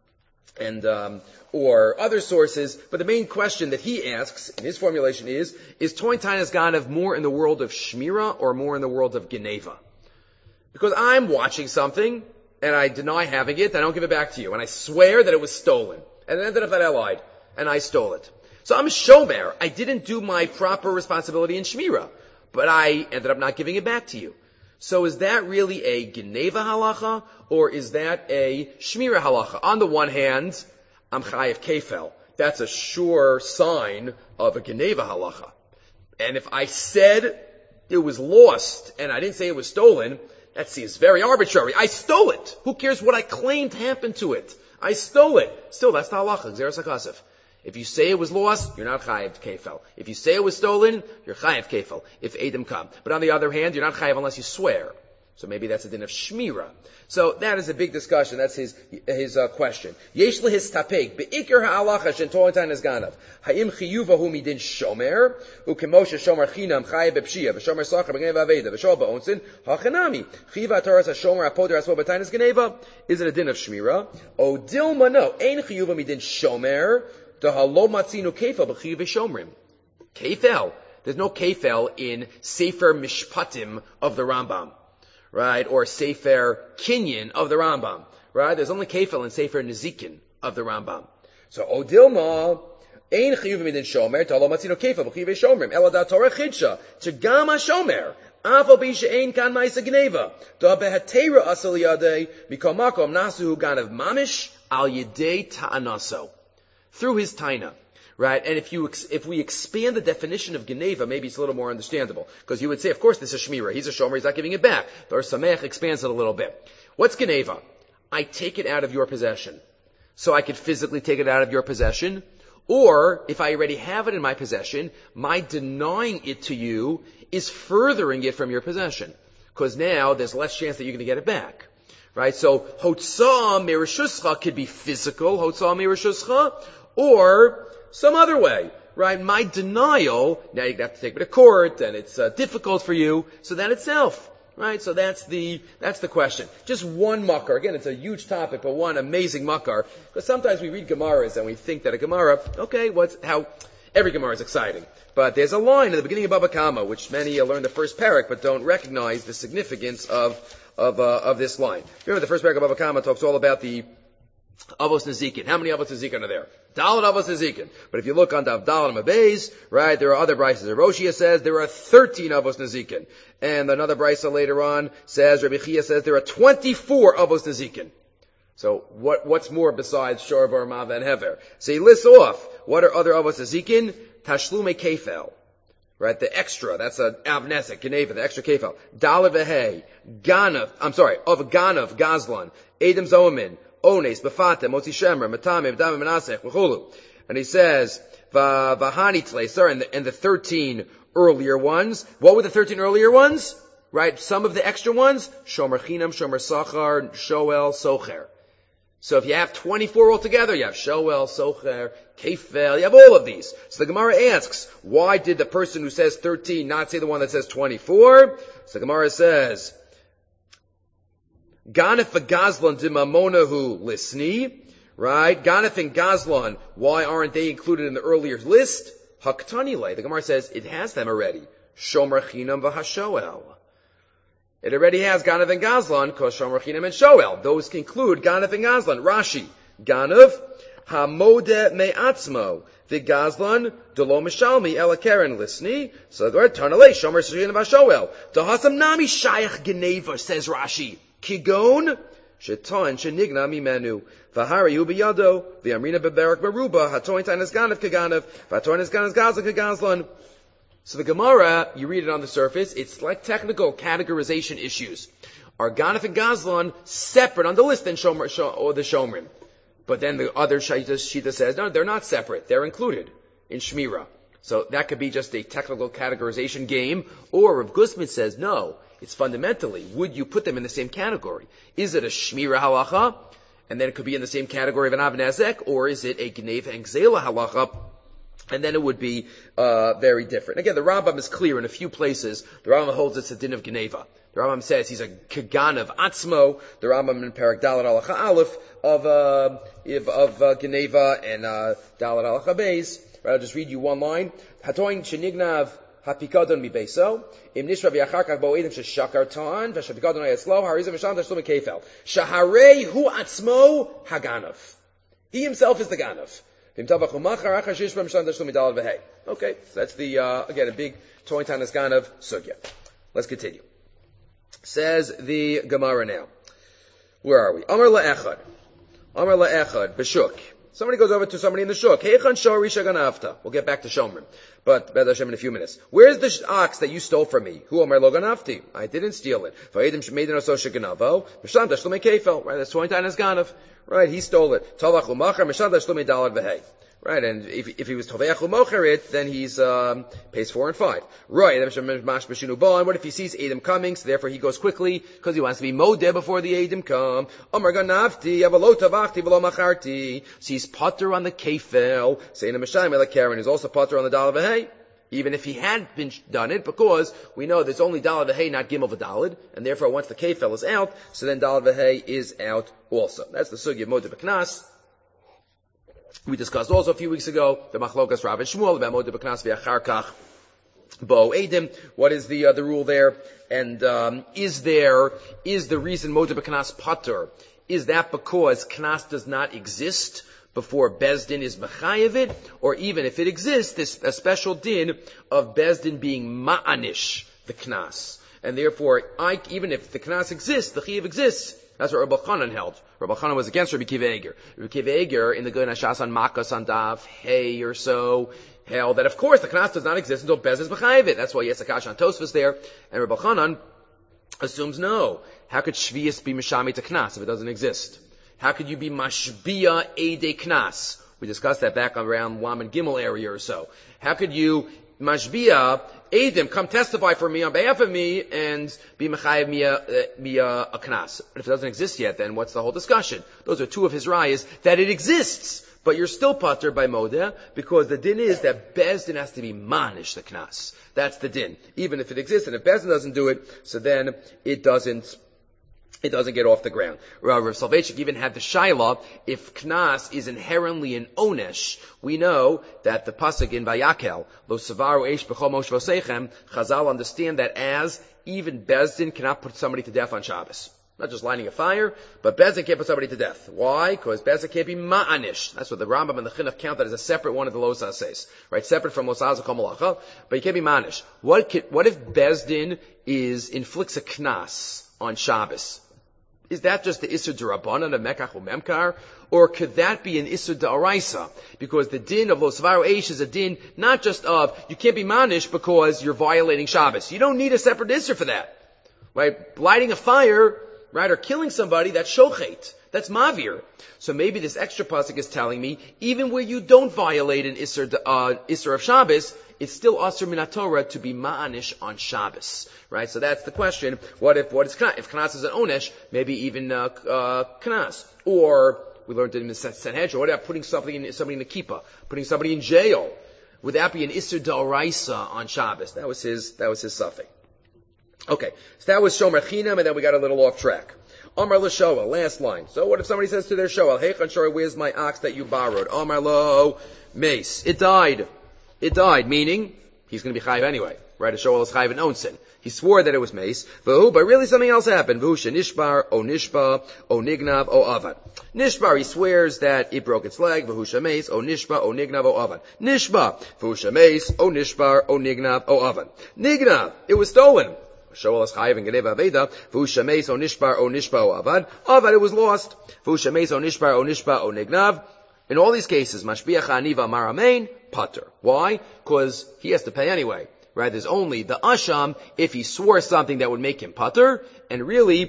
and um, or other sources? But the main question that he asks in his formulation is: Is Toin Tainas Ganav more in the world of Shmira or more in the world of Geneva? Because I'm watching something and I deny having it, and I don't give it back to you, and I swear that it was stolen, and it ended up that I lied and I stole it. So I'm a shomer. I didn't do my proper responsibility in Shmira, but I ended up not giving it back to you. So is that really a Geneva halacha, or is that a Shmira halacha? On the one hand, I'm chayav Kefel. That's a sure sign of a Geneva halacha. And if I said it was lost, and I didn't say it was stolen, that seems very arbitrary. I stole it. Who cares what I claimed happened to it? I stole it. Still, that's the halacha, Gzeras HaKasef. If you say it was lost, you're not chayav Kefel. If you say it was stolen, you're chayav Kefel, if Edom come. But on the other hand, you're not chayav unless you swear. So maybe that's a din of Shmira. So that is a big discussion. That's his his uh, question. Yesh lehis tapeg beikar ha'alacha shentoin tainas ganav ha'im chiyuvahu midin shomer u'kemoshe shomer chinam chayav b'pshia v'shomer sachar b'geneva aveda v'shol ba'onsin ha'chanami chiva taras ha'shomer ha'poder ha'svo b'tainas geneva. Is it a din of Shmira? O dilma no ein chiyuva midin shomer the halo matzinu kefel b'chiyuv v'shomrim kefel. There's no kefel in Sefer Mishpatim of the Rambam. Right, or Sefer Kinyan of the Rambam, right? There's only Kefel in Sefer Nezikin of the Rambam. So, Odilma, ein chiyuv midin shomer, talo matzino Kefel, b'chiyuv shomrim, ela da Torah chidsha, tzegam ha-shomer, afal bi she'ein kan ma'isa gneva, da behatera asal yadei, mikol makom nasuhu ganav mamish, al yedei ta'anaso. Through his taina. Right? And if you, if we expand the definition of Geneva, maybe it's a little more understandable. Because you would say, of course, this is Shmira. He's a Shomer, he's not giving it back. The Or Sameach expands it a little bit. What's Geneva? I take it out of your possession. So I could physically take it out of your possession. Or, if I already have it in my possession, my denying it to you is furthering it from your possession. Because now there's less chance that you're going to get it back. Right? So, Hotzah Mereshuscha could be physical, Hotzah Mereshuscha, or some other way, right? My denial, now you have to take me to court, and it's uh, difficult for you, so that itself, right? So that's the, that's the question. Just one makar. Again, it's a huge topic, but one amazing makar. Because sometimes we read Gemaras and we think that a Gemara, okay, what's, how, every Gemara is exciting. But there's a line at the beginning of Baba Kama, which many uh, learn the first parak, but don't recognize the significance of, of, uh, of this line. Remember the first parak of Baba Kama talks all about the Avos Nezikin. How many Avos Nezikin are there? Dalet Avos Nezikin. But if you look on Dav Dalet Mabeis, right, there are other brises. Roshia says there are thirteen Avos Nezikin. And another brisa later on says, Rabbi Chia says there are twenty-four Avos Nezikin. So what, what's more besides Shor Mav and Hever? So he lists off, what are other Avos Nezikin? Tashlume Kefel. Right, the extra, that's a Avnesek, Geneva, the extra Kefel. Dalet Vehei, Ganav, I'm sorry, of Ganav, Gazlan, Edom Zoamin, Ones, Befate, Motzi Shemer, Matame, V'dame Menasech, V'chulu. And he says, V'hani Tleser, and the, and the thirteen earlier ones. What were the thirteen earlier ones? Right, some of the extra ones, Shomer Chinam, Shomer Sachar, Shoel, Socher. So if you have twenty-four altogether, you have Shoel, Socher, Kefel, you have all of these. So the Gemara asks, why did the person who says thirteen not say the one that says twenty-four? So the Gemara says, Ganef v'Gazlan dimamonahu lisni, right? Ganef and Gazlan, why aren't they included in the earlier list? Haktanile, the Gemara says, it has them already. Shomer Chinam v'Hashoel. It already has Ganav and Gazlan, because Shomer Chinam and Shoel. Those include Ganav and Gazlan. Rashi, Ganav, Hamode Me'atzmo, the Gazlan, Delo Mishalmi, Ela Keren Lisni. So the word, Tarnale, Shomer Chinam v'Hashoel. Dahasam Nami Shayach Geneva, says Rashi. Kigon, Sheton, Shenigna Mimenu. Vahari Ubiyado, the Amrina Beberak Baruba, Hatoin Tanis Ganav Kaganav, Vatoin Ganas Gazlan Kagazlan. So the Gemara, you read it on the surface, it's like technical categorization issues. Are Ganef and Gazlan separate on the list than Shomer, Shomer, or the Shomrim? But then the other Shita, Shita says, no, they're not separate. They're included in Shmira. So that could be just a technical categorization game. Or Rav Gusman says, no, it's fundamentally, would you put them in the same category? Is it a Shmira halacha? And then it could be in the same category of an Av Nezek? Or is it a Gneva and Gzela halacha? And then it would be uh very different. Again, the Rambam is clear in a few places. The Rambam holds it's a din of Geneva. The Rambam says he's a Kagan of Atzmo. The Rambam in Perek Dalet Halacha Aleph of uh, of uh, Geneva and uh, Dalet Halacha Beis. Right, I'll just read you one line. Hatoin shenignav hapikadon mibeso im nishra v'yacharkach bo edim sheshakar tan v'shapikadon hayatzlo harizim v'sham tashlum kefel shaharei hu Atzmo haganav. He himself is the Ganav. Okay, so that's the, uh, again, a big Toin Tanis Ganav sugya. Let's continue. Says the Gemara now. Where are we? Amar la'echad. Amar la'echad. B'shuk. Somebody goes over to somebody in the shuk. Heichan shori shaganavta. We'll get back to Shomrim. But, B'ez Hashem in a few minutes. Where's the ox that you stole from me? Who Amar lo ganavti? I didn't steal it. V'edim shmeidin oso shaganavo. V'sham tashlumei kefel. Right, that's Toin Tanis Ganav. Right, he stole it. Tovach u'machar, mishad tashlumei dalad v'hei. Right, and if, if he was tovech u'mocher it, then he's, um, pays four and five. Right, and what if he sees Edom coming, so therefore he goes quickly, because he wants to be modeh before the Edom come. Amar ganavti, avalo tavachti, v'lo macharti. So he's potter on the kefel, saying to Meshayim elak Karen, he's also potter on the dalad v'hei. Even if he had been done it, because we know there's only dalad v'hei, not gimel v'dalad, and therefore once the kefel is out, so then dalad v'hei is out also. That's the sugya of modeh b'knas. We discussed also a few weeks ago the machlokas Rav and Shmuel about modeh b'knas v'acharkach bo edim. What is the uh, the rule there? And um, is there is the reason modeh b'knas pater? Is that because knas does not exist before Bezdin is mechayev it, or even if it exists, there's a special din of Bezdin being ma'anish the knas, and therefore I, even if the knas exists, the chayev exists. That's what Rabbi Chanan held. Rabbi Chanan was against Rabbi Kiva Eger. Rabbi Kiva Eger, in the Goyen Hashas on Makas on Daf Hey or so, held that of course the Knas does not exist until Bez is B'chayev it. That's why Yesakash on Tosfos there. And Rabbi Chanan assumes no. How could Shvius be Mishami to Knas if it doesn't exist? How could you be Mashbia Eide Knas? We discussed that back around Lam and Gimel area or so. How could you Mashbia Edim come testify for me on behalf of me and be mechayev me a, me a, a knas? But if it doesn't exist yet, then what's the whole discussion? Those are two of his rayas that it exists, but you're still pater by modeh because the din is that Bezdin has to be manish the knas. That's the din. Even if it exists, and if Bezdin doesn't do it, so then it doesn't. It doesn't get off the ground. Rav Soloveitchik even had the shaila, if knas is inherently an onesh, we know that the pasuk in Vayakel, lo savaru eish b'chol mosh v'osechem, Chazal understand that as even Bezdin cannot put somebody to death on Shabbos. Not just lighting a fire, but Bezdin can't put somebody to death. Why? Because Bezdin can't be ma'anish. That's what the Rambam and the Chinuch count that as a separate one of the Losas says. Right? Separate from Losaz Kol Malacha, but you can't be ma'anish. What, can, what if Bezdin is, inflicts a knas on Shabbos? Is that just the Isur D'Rabbanan of Mekach U'Memkar? Or could that be an Isur D'Oraisa? Because the din of Lo Savaru Eish is a din not just of, you can't be manish because you're violating Shabbos. You don't need a separate Isur for that. Right? Lighting a fire, right? Or killing somebody, that's shochet. That's mavir. So maybe this extra pasuk is telling me, even where you don't violate an Isser, uh, Isser of Shabbos, it's still Asr Min HaTorah to be ma'anish on Shabbos, right? So that's the question. What if, what is Knas? If Knas is an Onesh, maybe even, uh, uh, Knas. Or, we learned it in the Sanhedrin, what about putting something in, somebody in the kippah? Putting somebody in jail? Would that be an Isser D'Oraisa on Shabbos? That was his, that was his suffix. Okay. So that was Shomer Chinam, and then we got a little off track. Amar lo Shoel, last line. So what if somebody says to their Shoel, Heichan Shor, where's my ox that you borrowed? Amar lo Mace. It died. It died, meaning he's going to be chayiv anyway. Right? A Shoel is chayiv in own sin. He swore that it was mace, but really something else happened. V'hu nishbar, o nishba, o nignav, o avad. Nishbar, he swears that it broke its leg. V'hu mace, o nishba, o nignav, o avad. Nishba, v'hu mace, o nishbar, o nignav, o avad. Nignav, it was stolen. Shoel is chayiv in Geneva Aveda. V'hu mace, o nishbar, o nishba, o avad. Avad, it was lost. V'hu mace, o nishbar, o nishba, o nignav. In all these cases, mashbiach aniva maramein, pater. Why? Because he has to pay anyway. Right? There's only the asham if he swore something that would make him pater, and really,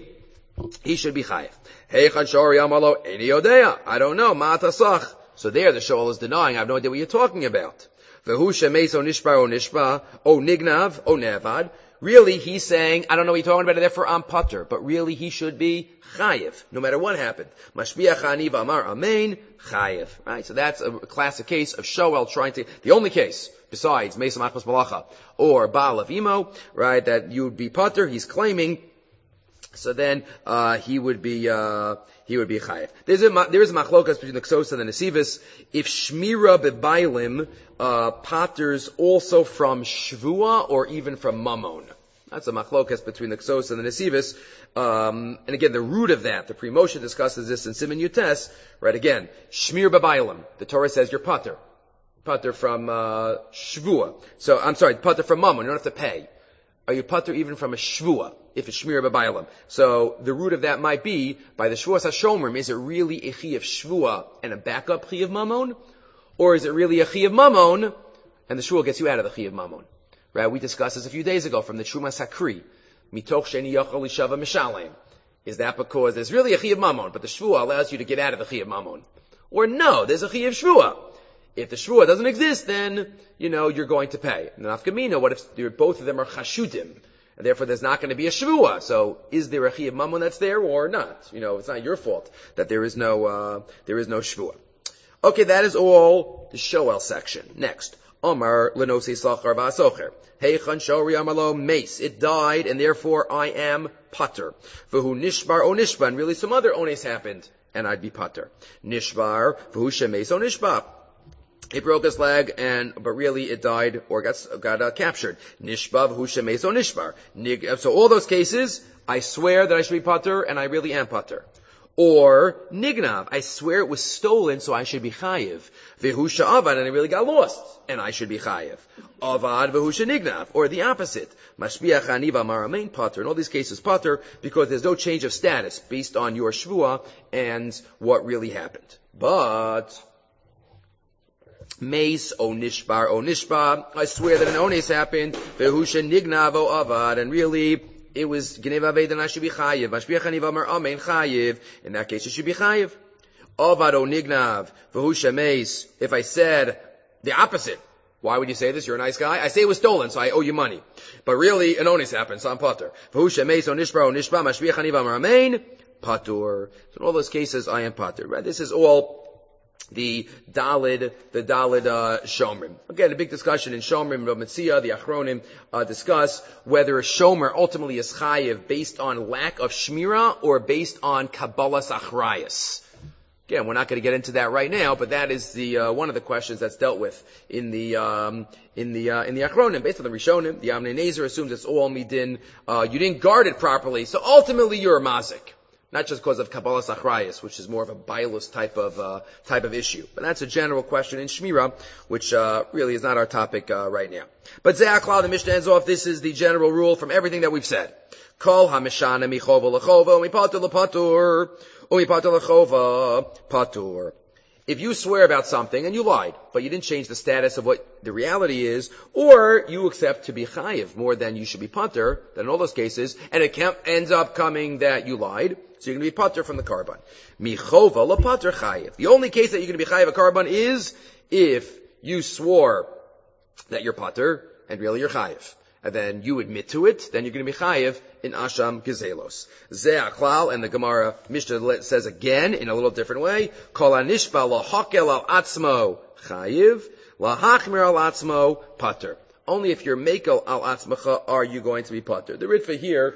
he should be chayiv. Heichan shori amalo eni yodea. I don't know. Ma'atasach. So there, the shoal is denying. I have no idea what you're talking about. V'hu shemeis o nishbar o nishba o nignav o nevad. Really, he's saying, I don't know what you're talking about, therefore I'm pater. But really, he should be chayiv, no matter what happened. Mashbiach aniva amar amein, chayiv. Right? So that's a classic case of Shoel trying to, the only case, besides Mesa Machmas Malacha or Baal of Imo, right, that you would be pater, he's claiming, so then, uh, he would be, uh, he would be chayiv. There's a, there is a machlokas between the Ksos and the Nesivis. If Shmira bebailim, uh, paters also from Shvua or even from Mammon. That's a machlokas between the Ksos and the Nesivis. Um, and again, the root of that, the Pre-Moshe discusses this in Siman Yutes, right, again, Shmir bebailim. The Torah says you're pater. Pater from, uh, Shvua. So, I'm sorry, pater from Mammon, you don't have to pay. Are you pater even from a Shvua, if it's Shmir b'Bailam? So, the root of that might be, by the Shvuas HaShomrim, is it really a Chi of Shvua and a backup Chi of Mammon? Or is it really a Chi of Mammon, and the Shvua gets you out of the Chi of Mammon? Right, we discussed this a few days ago from the Truma Sakri. Mitoch Sheni Yachal Ishava Mishalem. Is that because there's really a Chi of Mammon, but the Shvua allows you to get out of the Chi of Mammon? Or no, there's a Chi of Shvua. If the shvua doesn't exist, then, you know, you're going to pay. And nafkamina, what if both of them are chashudim? And therefore there's not going to be a shvua. So, is there a chi of mammon that's there or not? You know, it's not your fault that there is no, uh, there is no shvua. Okay, that is all the Shoel section. Next. Omar lenosi sachar v'asocher. Heichan shori amalo mace. It died, and therefore I am pater. V'hu nishbar o nishba. And really some other ones happened, and I'd be pater. Nishbar, v'hu shemes o nishba. He broke his leg, and but really it died or got got uh, captured. Nishbav hu shemeso nishbar. So all those cases, I swear that I should be pater, and I really am pater. Or nignav, I swear it was stolen, so I should be chayiv. Vehu she'avad, and I really got lost, and I should be chayiv. Avad vehu she'nignav, or the opposite. Mashbiach aniva maramein pater. In all these cases, pater, because there's no change of status based on your shvua and what really happened. But Mace, o nishbar, o nishba. I swear that an ones happened. Vehusha nignav o avad, and really it was gnev aved, and I should be chayiv. Mashbiach aniva mar amen chayiv. In that case, it should be chayiv. Avad o nignav, vehusha mace. If I said the opposite, why would you say this? You're a nice guy. I say it was stolen, so I owe you money. But really, an ones happened, so I'm pater. Vehusha mace, o nishbar, o nishba. Mashbiach aniva mar amen patur. So in all those cases, I am pater. Right? This is all the Dalid, the Dalid, uh, Shomrim. Again, a big discussion in Shomrim, Rav Metzia, the Achronim, uh, discuss whether a Shomer ultimately is chayiv based on lack of Shmira or based on Kabbalas Achrayas. Again, we're not going to get into that right now, but that is the, uh, one of the questions that's dealt with in the, um, in the, uh, in the Achronim. Based on the Rishonim, the Amnei Nezer assumes it's all midin, uh, you didn't guard it properly, so ultimately you're a mazik. Not just because of Kabbalas Achrayas, which is more of a bailus type of, uh, type of issue. But that's a general question in Shmira, which, uh, really is not our topic, uh, right now. But Ze'akla, the Mishnah ends off, this is the general rule from everything that we've said. Kol ha-mishana michova l'chova, umipatur l'patur, umipatur l'chova, patur. if you swear about something and you lied, but you didn't change the status of what the reality is, or you accept to be chayiv more than you should be pater, then in all those cases, and it ends up coming that you lied, so you're going to be pater from the carbon. Michova la pater chayiv. The only case that you're going to be chayiv a carbon is if you swore that you're pater and really you're chayiv. And then you admit to it, then you're going to be chayiv in Asham Gezelos. Ze'achlal, and the Gemara Mishnah says again in a little different way, Kol anishba lo hakel al atzmo chayiv, la hachmir al atzmo pater. Only if you're mekel al atzmacha are you going to be pater. The Ritva here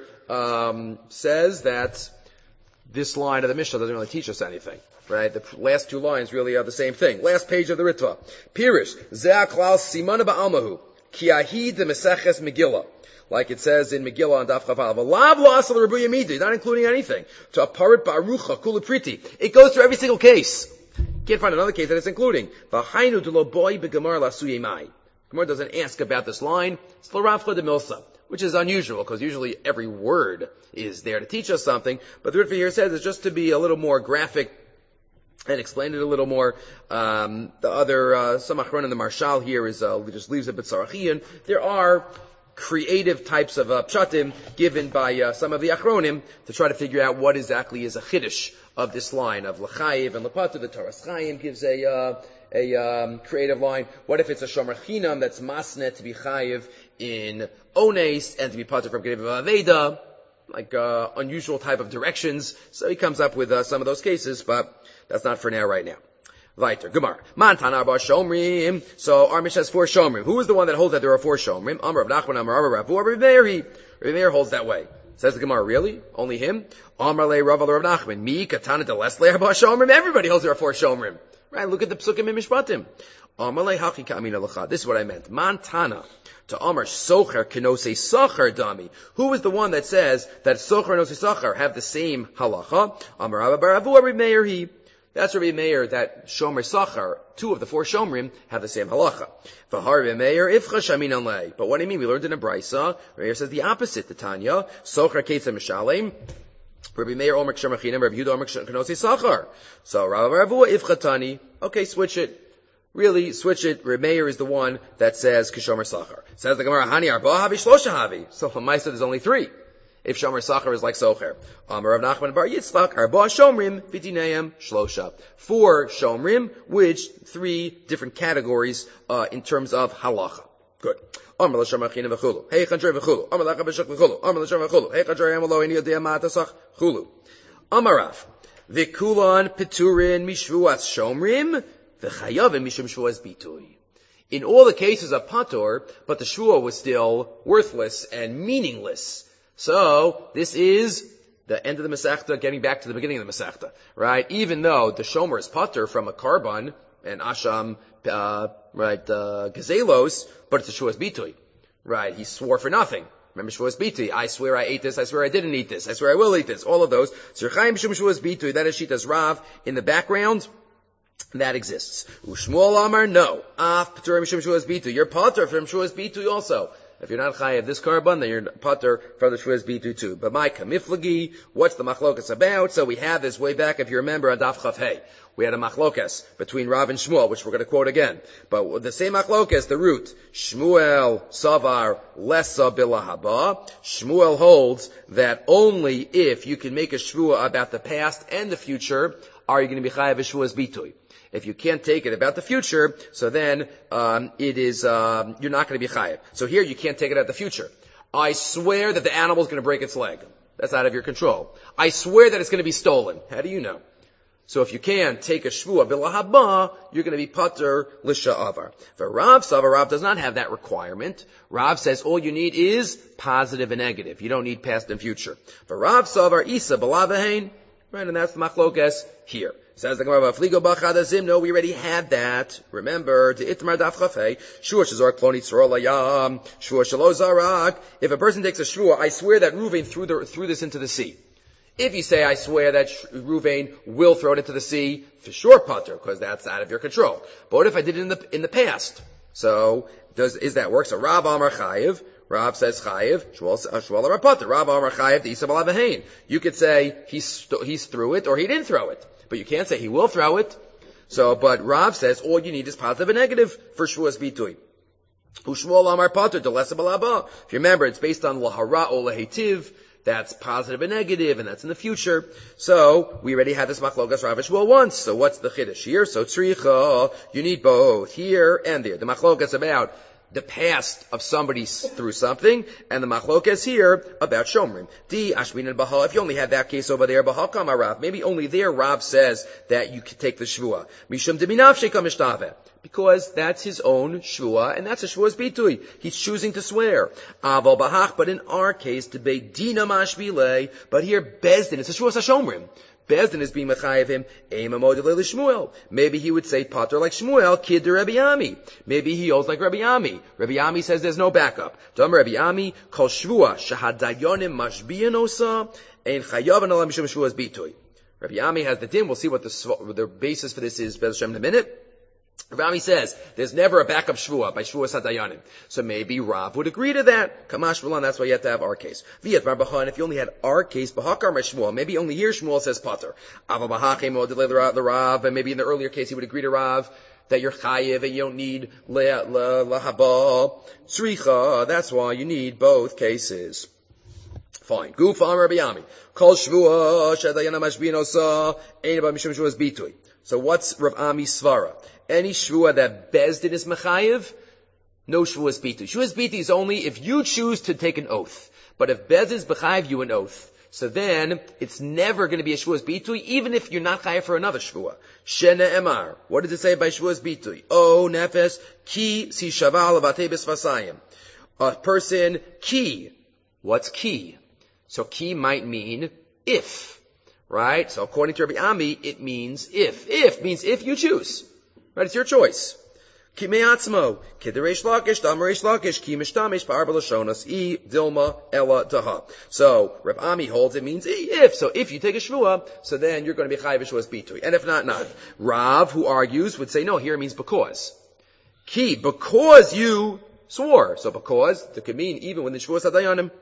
um, says that this line of the Mishnah doesn't really teach us anything. Right? The last two lines really are the same thing. Last page of the Ritva. Pirish, Ze'achlal simana ba'almahu. Ki ahid the Meseches Megillah, like it says in Megillah on Daf Chafal. V'lav lo asal Rabbi Yamidi, not including anything. To aparit ba'arucha kula priti. It goes through every single case. Can't find another case that it's including. V'hainu de lo boy begamar lasuye mai. Gemara doesn't ask about this line. It's l'ravcha de milsa, which is unusual because usually every word is there to teach us something. But the Ritva here says it's just to be a little more graphic and explain it a little more. Um, the other, uh, some achron in the Marshal here is, uh, just leaves a bit sarachian. There are creative types of, uh, pshatim given by, uh, some of the achronim to try to figure out what exactly is a chiddush of this line of l'chayiv and l'patu. The Toras Chaim gives a, uh, a, um, creative line. What if it's a shomer chinam that's masnet to be chayiv in ones and to be patu from Genev Aveda? Like, uh, unusual type of directions. So he comes up with, uh, some of those cases, but that's not for now, right now. Weiter. Gemara. Mantan arba shomrim. So our Mishnah has four shomrim. Who is the one that holds that there are four shomrim? Amar Rav Nachman, Amar Rav Rav, Rav Meir. Rav Meir holds that way. Says the Gemara, really? Only him? Amar le Rav Rav Nachman. Mi katana de les le arba shomrim. Everybody holds there are four shomrim. Right? Look at the psukim in Mishpatim. Amar le haki ka'amina lecha. This is what I meant. Mantana. To Amar socher kenose socher dami. Who is the one that says that socher and nose socher have the same halacha? Amar Rav Rav, Rav Meir he. That's Rabbi Meir that Shomer Sachar, two of the four Shomrim, have the same halacha. V'har Rabbi Meir ifcha shamin alei. But what do you mean? We learned in a brisa. Rabbi Meir says the opposite. The Tanya Socher Ketzem Mishalem. Rabbi Meir Omer Kshem Achinam. Rabbi Yehuda Omer Kenosi Sachar. So Rabbi Ravua ifcha Tani. Okay, switch it. Really, switch it. Rabbi Meir is the one that says Kishomer Sachar. Says the Gemara Hani Arba Havi Shlosha Havi. So for Maisa there's only three. If Shomer Sachar is like Socher. Amar Rav Nachman bar Yitzchak, Arba Shomrim, V'dineim, Shlosha. Four Shomrim, which three different categories, uh, in terms of halacha. Good. Amar l'Shem Achina v'chulu. Hey Chadrei v'chulu. Amar l'Cha b'shuk v'chulu. Amar l'Shem v'chulu. Hey Chadrei amalo eni yodea ma'atasach chulu. Amar Rav. V'kulan Peturin mishvuas Shomrim, v'chayavim mishum shvuas bitui. In all the cases of Pator, but the shvua was still worthless and meaningless. So, this is the end of the Masechta, getting back to the beginning of the Masechta, right? Even though the Shomer is pater from a carbon, and Asham, uh, right, uh, Gazelos, but it's a Shuas Bitui, right? He swore for nothing. Remember Shuas Bitui? I swear I ate this, I swear I didn't eat this, I swear I will eat this, all of those. So, Chaim Shum Shuas Bitui, that is Shitas Rav in the background. That exists. Ushmuel Amar, no. Af Paturim Shum Shuas Bitui. You're pater from Shuas Bitui also. If you're not chayav this carbon, then you're pater from the shvuas bitu too. But my kamiflagi, what's the machlokas about? So we have this way back, if you remember, on Daf Chav Hey. We had a machlokas between Rav and Shmuel, which we're going to quote again. But the same machlokas, the root, Shmuel savar lesa bilahaba. Shmuel holds that only if you can make a shvua about the past and the future, are you going to be chayav shvuas bitui. If you can't take it about the future, so then um, it is um, you're not going to be chayav. So here you can't take it about the future. I swear that the animal is going to break its leg. That's out of your control. I swear that it's going to be stolen. How do you know? So if you can take a shvua bilahaba, you're going to be pater lisha avar. For Rav Sava, Rav does not have that requirement. Rav says all you need is positive and negative. You don't need past and future. For Rav Sava, isa bilavahain, right, and that's the machlokas here. Says the Gemara, "Fligo b'chadazim." No, we already had that. Remember, to itmar daf chafei, shua shazor kloni tzrola yam, shua shalo zarak. If a person takes a shua, I swear that Ruvain threw, the, threw this into the sea. If you say, I swear that Ruvain will throw it into the sea, for sure pater, because that's out of your control. But what if I did it in the in the past? So, does is that work? So Rav Amar Chayiv. Rav says Chayiv, Shmuel Amar Pater. Rav Amar Chayiv, the Isa B'Lavahain. You could say he st- he threw it or he didn't throw it. But you can't say he will throw it. So, but Rav says all you need is positive and negative for Shvuas Bitui. Ushmuel Amar Pater Delesa Balaba. If you remember, it's based on Lahara or Lahetiv. That's positive and negative, and that's in the future. So, we already had this Machlokas Rav Shmuel once. So what's the Chiddush here? So, Tzricha, you need both, here and there. The Machlokas about the past of somebody through something, and the Machlokas here about Shomrim. Di Ashmin and Baha, if you only had that case over there, Baha Kama Rav, maybe only there Rav says that you could take the Shvua. Mishum Deminav Shekam Mishtaveh. Because that's his own shvua, and that's a shvua's bitui. He's choosing to swear. Aval bahach, but in our case, to be dina mashbile, but here Bezdin, it's a shvua's hashomrim. Bezdin is being mechayev him, ema modele Shmuel. Maybe he would say pater like Shmuel, kid to Rabbi Ami. Maybe he holds like Rabbi Ami. Rabbi Ami says there's no backup. Dam Rabbi Ami, kol shvua, shahadayonim mashbiyan osa, ein chayav alam mishum shvua's bitui. Rabbi Ami has the din, we'll see what the, the basis for this is, Bez Hashem in a minute. Rami says there's never a backup shvua by shvua sadayanim. So maybe Rav would agree to that. Kamash Milan, that's why you have to have our case. Viet Marbahan, if you only had our case, Bahakar Shmuel, maybe only here Shmuel says pater. Ava Bahachim or the Rav, and maybe in the earlier case he would agree to Rav that you're chayiv and you don't need lahaba tzricha. That's why you need both cases. Fine. Gufa Rabbi Yami. Kol shvua shadayanam mashbinosa einaba mishum shvuas bitui. So what's Rav Ami's svara? Any shvua that Bezdin is mechayiv, no shvuas bitu. Shvuas bitu is only if you choose to take an oath. But if Bezdin is mechayiv you an oath, so then it's never going to be a shvuas bitu, even if you're not chayiv for another shvua. Shena emar. What does it say by shvuas bitu? Oh nefesh ki si shaval avatei besvasayim. A person ki. What's ki? So ki might mean if, right? So according to Rabbi Ami, it means if. If means if you choose. Right, it's your choice. Ki me'atzmo, ki dereish lakish, dam reish lakish, ki mishtamish pa'arba l'shonas, i dilma ella daha. So, Reb Ami holds it means if. So if you take a shvua, so then you're going to be chayiv shvuas bitui. And if not, not. Rav, who argues, would say no, here it means because. Ki, because you swore. So because, it could mean even when the shvuas hadayanim.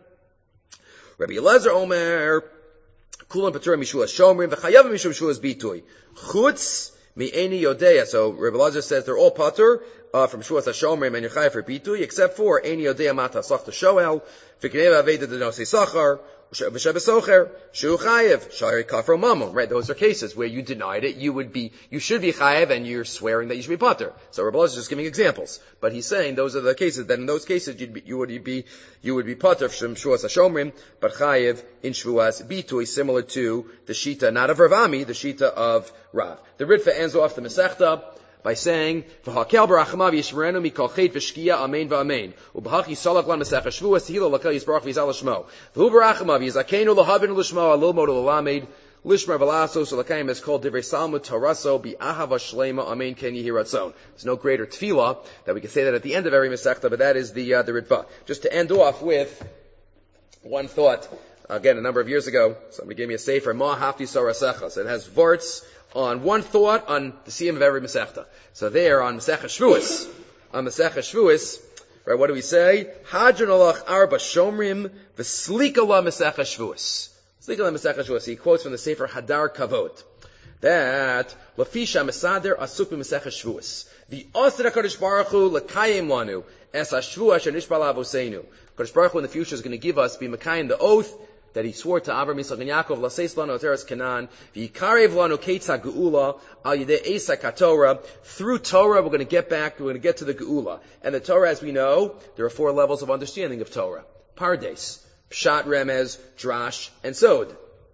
Rabbi Elazar Omer, kulam patura mishuas shomrim, v'chayav mishum shvuas bitui. Chutz, Mi'eni Yodea. So Rabbi Elazar says they're all pater uh, from Shuas HaShomrim and Yerchai for Bitui, except for Eni Yodea Mata Sachta Shoel, V'kineva Aveda Denosei Sachar, V'sheba Socher, Shu Chayev, Shari Kafro Mamon. Right, those are cases where you denied it, you would be, you should be Chayev and you're swearing that you should be pater. So Rabbi Elazar is just giving examples. But he's saying those are the cases, that in those cases you'd be, you would be, you would be pater from Shuas HaShomrim, but Chayev in Shuas Bitui, similar to the Shita, not of Rav Ami, the Shita of Rav. The Ritva ends off the Masechta by saying, "V'hakel barachamav yishmerenu mikol chet v'shkia amen v'amen u'b'hach yisalach lan Masechah Shvuas tehila lakel yisbarach v'yizal l'shmo v'hu barachamav yizakenu l'havinu l'shmo alilmod l'lamed lishmer v'laso so l'kayim is called divrei salmud taraso bi'ahava shlema amen ken yihiratzon." There's no greater tefillah that we can say that at the end of every Masechta, but that is the uh, the Ritva. Just to end off with one thought. Again, a number of years ago, somebody gave me a sefer, Ma Hafti Sarasecha. So it has varts on one thought on the siyum of every Masechta. So there, on Masechah Shvuas, on Masechah Shvuas, right, what do we say? Hadron alach arba shomrim v'slika la Masechah Shvuas. Slika la Masechah Shvuas. He quotes from the sefer Hadar Kavod. That, Lafisha Mesader Asuk Masechah Shvuas. The Osir HaKadosh Baruch Hu l'kayim lanu es ha-shvuah asher nishbal avoseinu. HaKadosh Baruch Hu in the future is going to give us, be Mekayim, the oath that he swore to Avram, Yitzchak, and Yaakov, Laseis lanu Teres Canaan, v'yikarev lanu keitza geula, al yidei Eisa katorah. Through Torah, we're going to get back, we're going to get to the geula. And the Torah, as we know, there are four levels of understanding of Torah. Pardes, Pshat, Remez, Drash, and Sod.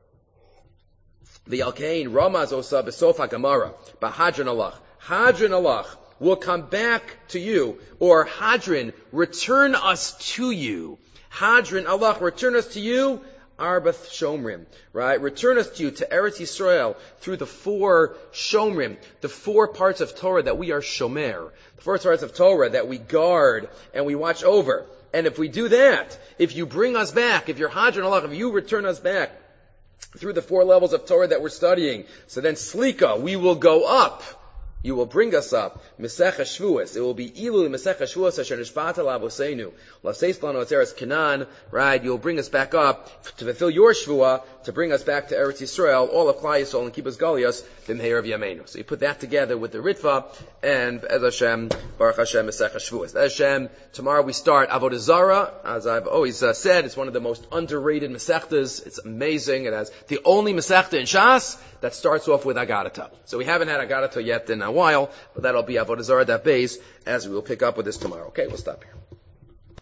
The Alkain, Ramaz Osa, Besofa Gemara, Bahadran Allah. Hadran Allah will come back to you, or Hadran, return us to you. Hadran Allah, return us to you, Arbath Shomrim, right? Return us to you, to Eretz Yisrael, through the four Shomrim, the four parts of Torah that we are Shomer, the four parts of Torah that we guard and we watch over. And if we do that, if you bring us back, if you're Hadran Allah, if you return us back through the four levels of Torah that we're studying, so then Slika, we will go up. you will bring us up Mesech HaShvuos. It will be Ilu Mesech HaShvuos Asher Nishbata L'Avoseinu L'Seis Lanu Atzeres Canaan. Right? You'll bring us back up to fulfill your Shvua, to bring us back to Eretz Yisrael, all of Klal Yisrael, and keep us Galios B'Meir of Yameinu. So you put that together with the Ritva, and as Hashem, Baruch Hashem Mesech HaShvuos. As Hashem, tomorrow we start Avodah Zarah. As I've always uh, said, it's one of the most underrated Mesechtas. It's amazing. It has the only Mesechta in Shas that starts off with Agadata. So we haven't had Agadata yet in a while, but that'll be Avodah Zarah, that base, as we will pick up with this tomorrow. Okay, we'll stop here.